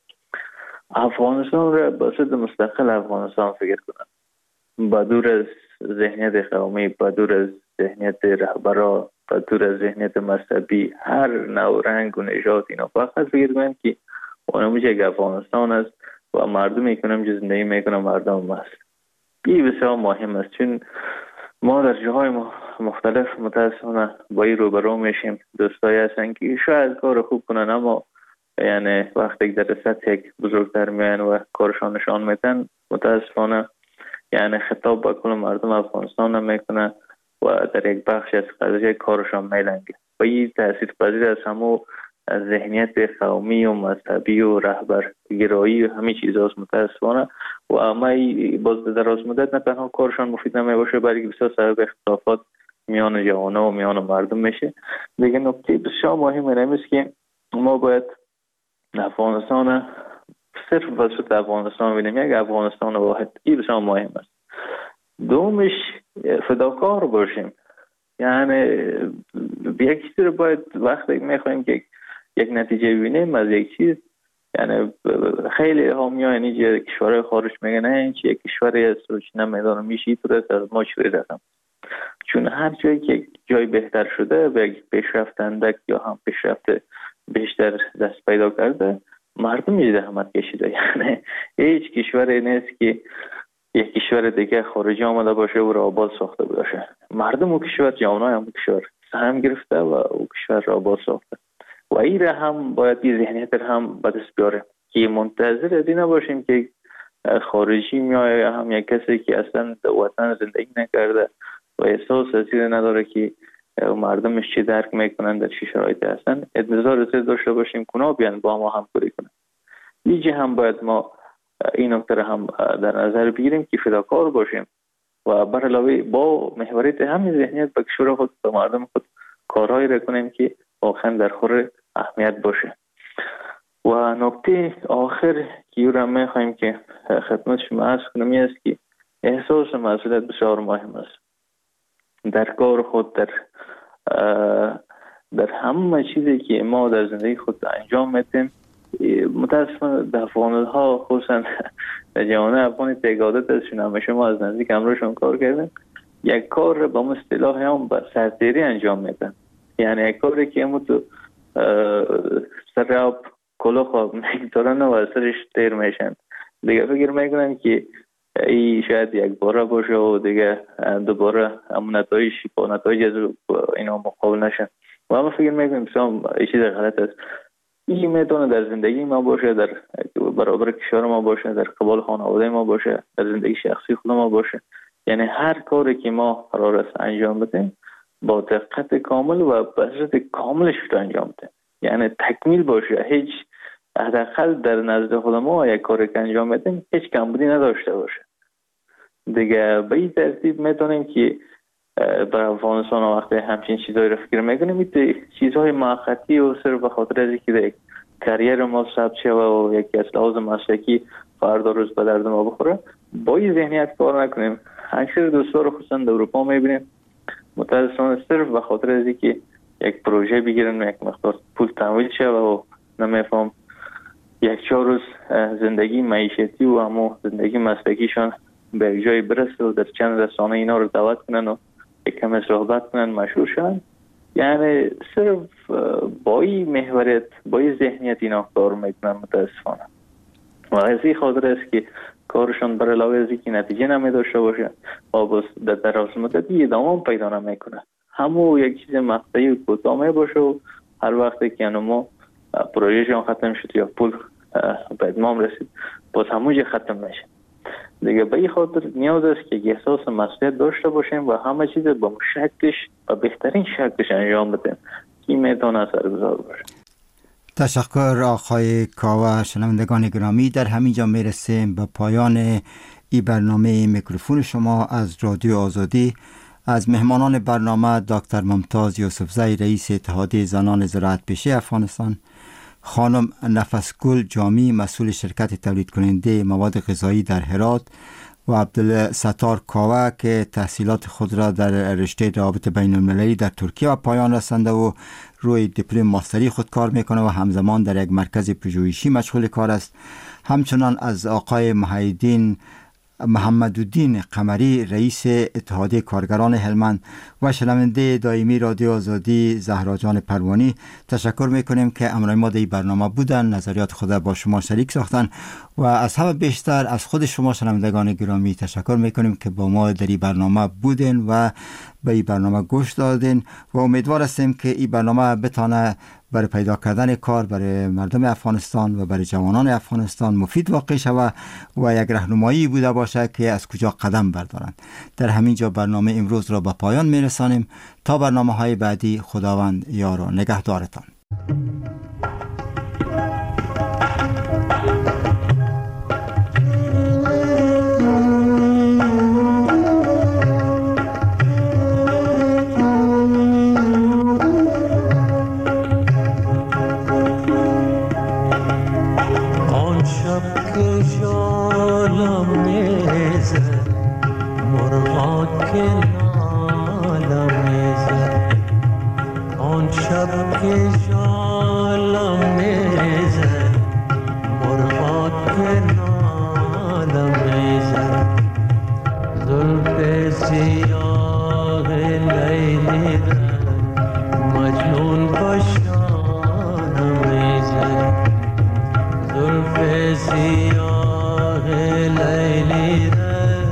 افغانستان را به صورت مستقل افغانستان فکر کنن، بدور از ذهنیت قومی، بدور از ذهنیت رهبرا، بدور از ذهنیت مذهبی، هر نوع رنگ و نژاد اینا فقط فکر کنن که اونم یک افغانستان است و مردمی که اونم زندگی میکنن مردم است. این بسیار مهم است، چون ما در جاهای مختلف متاسفانه با این روبرو میشیم. دوستایی هستن که شاید کار خوب کنن اما یعنی وقتی در سطح یک بزرگتر میان و کارشان نشان میدن متاسفانه یعنی خطاب با کل مردم افغانستان نمیکنن و در یک بخش از قضیه کارشان میلنگه و این تاثیر پذیر از همو ذهنیت قومی و مذهبی و رهبر گرایی و همه چیزاست متاسفانه. و اما باز دراز مدت نه تنها کارشان مفید نمی باشه بلکه بسیار سبب اختلافات میان جوانا و میان مردم میشه. دیگه نکته بسیار مهم این است که ما باید افغانستان صرف واسه افغانستان ببینیم، یک افغانستان واحد. این بسیار مهم است. دومش فداکار باشیم، یعنی یک چیزی رو باید وقتی میخوایم که یک نتیجه ببینیم از یک چیز، یعنی خیلی همیان اینجا کشورهای خارج میگن نه این چیه کشوری است و چی نمیدانم میشه تو از ما چوری رقم، چون هر جایی که جای بهتر شده به یک پیشرفت اندک یا هم پیشرفت بیشتر دست پیدا کرده مردم یه زحمت کشیده. یعنی هیچ کشوری نیست که یک کشور دیگه خارجی آمده باشه و را آباد ساخته باشه. مردم او کشور، جوانای هم کشور سهم گرفته و او کشور را آباد ساخته و این را هم باید این ذهنیت هم به دست بیاره که منتظر از این نباشیم که خارجی میایه هم یک کسی که اصلا در وطن زندگی نکرده و احساس از این نداره که مردمش چی درک میکنن، در چه شرایطی هستن، انتظار از داشته باشیم که بیان با ما همکاری کنن. اینجا هم باید ما این نکته هم در نظر بگیریم که فداکار باشیم و بر علاوه با محوریت همین ذهنیت به کشور خود، به مردم خود کارهایی را کنیم که واقعا در خور اهمیت باشه. و نکته آخر که او را میخوایم که خدمت شما عرض کنم این است که احساس مسئولیت بسیار مهم است در کار خود، در همه چیزی که ما در زندگی خود انجام میدیم. متاسفانه در افغان‌ها خصوصا در جوانه افغانی تقاعدت ازشون همیشه ما از نزدیک همراهشون کار کردیم، یک کار را با اصطلاح هم با سرتیری انجام میدن. یعنی یک کاری که همون تو سر آب کلاه میگذارن و سرش تیر میشن، دیگه فکر میکنن که این شاید یک باره باشه و دیگه دوباره همون نتایج از اینا مقابل نشن و همه فکر میکنیم بسیار این چیز غلط است. این میتونه در زندگی ما باشه، در برابر کشور ما باشه، در قبال خانواده ما باشه، در زندگی شخصی خود ما باشه. یعنی هر کاری که ما قرار است انجام بدیم با دقت کامل و بصیرت کاملش رو انجام بدیم، یعنی تکمیل باشه. هیچ حداقل در نزد خود ما یک کاری که انجام بدیم هیچ کمبودی نداشته باشه. دیگه به این ترتیب میتونیم که برای افغانستان وقتی همچین چیزایی رو فکر میکنیم، این چیزهای موقتی و صرف به خاطر از اینکه یک کریر ما ثبت شوه و یکی از لحاظ مسلکی فردا روز به درد ما بخوره، با این ذهنیت کار نکنیم. اکثر دوستا رو خصوصا در اروپا میبینیم متاسفانه صرف به خاطر از اینکه یک پروژه بگیرن، یک مقدار پول تمویل شوه و نمیفهم یک چهار روز زندگی معیشتی و همو زندگی مسلکیشان به یک جای برسه و در چند رسانه اینا رو دعوت کنن و کمی صحبت کنن مشهور شن. یعنی صرف با این محوریت، با این ذهنیت اینا کار میکنن متاسفانه و از این خاطر است که کارشان بر علاوه از اینکه نتیجه نمی داشته باشه و در دراز مدتی ادامه پیدا نمیکنه، همون یک چیز مقطعی و کوتاه باشه و هر وقتی که ما پروژهشان ختم شد یا پول به اتمام رسید باز همونجا ختم میشه. دیگه به این خاطر نیاز است که احساس مسئولیت داشته باشیم و همه چیز با شکلش و بهترین شکلش انجام بدیم که میتونه اثرگذار باشه. تشکر آقای کاوه. شنوندگان گرامی، در همینجا میرسیم به پایان این برنامه میکروفون شما از رادیو آزادی. از مهمانان برنامه دکتر ممتاز یوسفزی رئیس اتحادیه زنان زراعت پیشه افغانستان، خانم نفسگل جامی مسئول شرکت تولید کننده مواد غذایی در هرات و عبدالستار کاوه که تحصیلات خود را در رشته روابط بین المللی در ترکیه و پایان رسانده و روی دیپلم ماستری خود کار میکنه و همزمان در یک مرکز پژوهشی مشغول کار است. همچنان از آقای محمدالدین قمری رئیس اتحادیه کارگران هلمند و شنونده دائمی رادیو آزادی زهرا جان پروانی تشکر میکنیم که همراه ما در این برنامه بودن، نظریات خود با شما شریک ساختن و از همه بیشتر از خود شما شنوندگان گرامی تشکر میکنیم که با ما در این برنامه بودین و به این برنامه گوش دادین و امیدوار هستیم که این برنامه بتانه برای پیدا کردن کار برای مردم افغانستان و برای جوانان افغانستان مفید واقع شود و یک راهنمایی بوده باشه که از کجا قدم بردارند. در همین جا برنامه امروز را به پایان میرسانیم. تا برنامه‌های بعدی، خداوند یار و نگهدارتان. زلف سیاه لیلی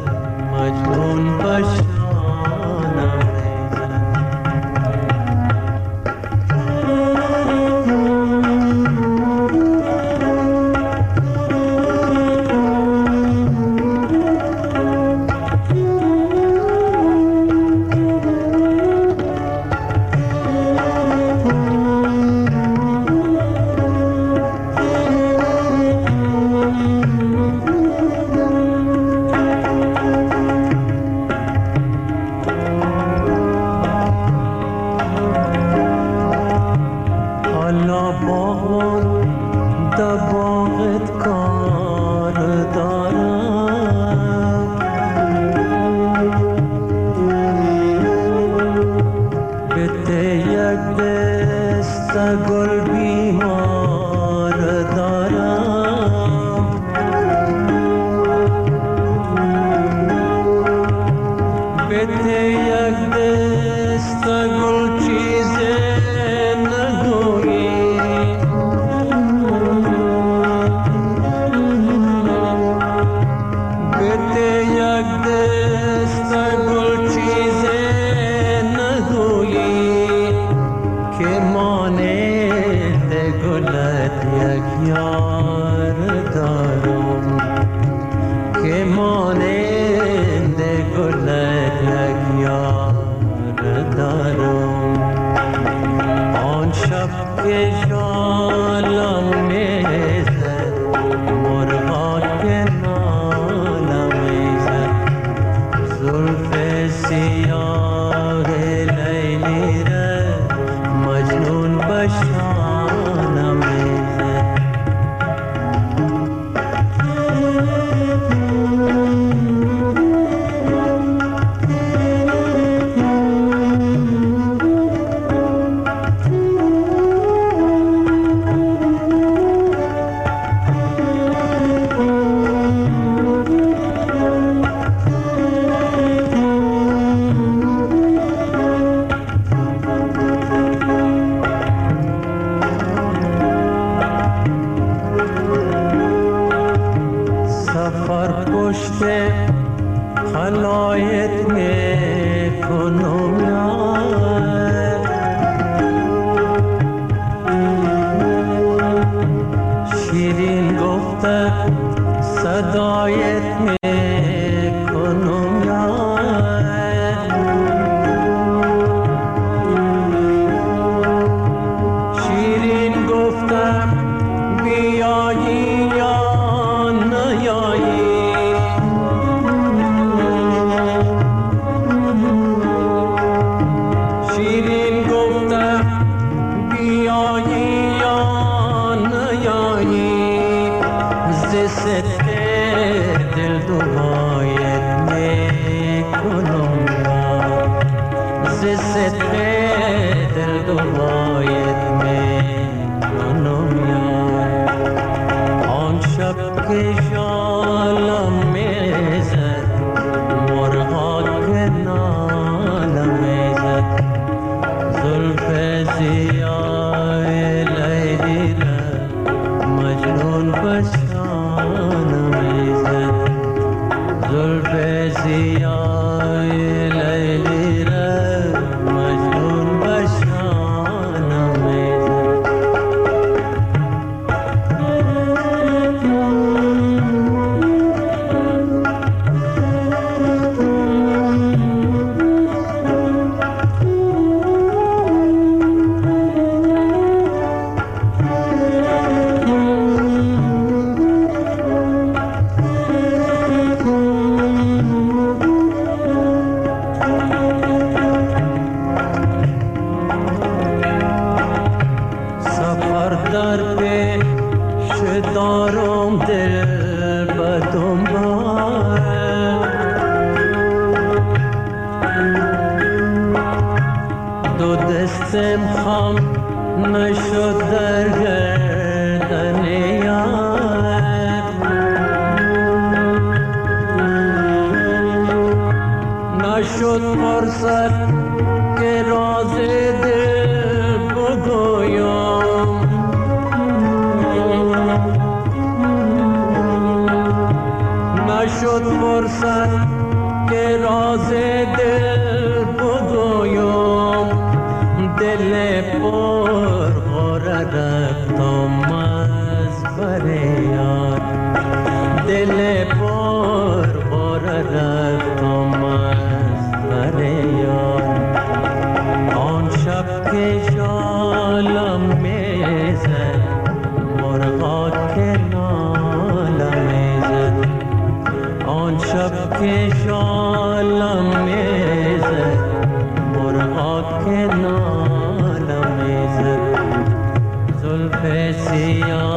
زلف سیاه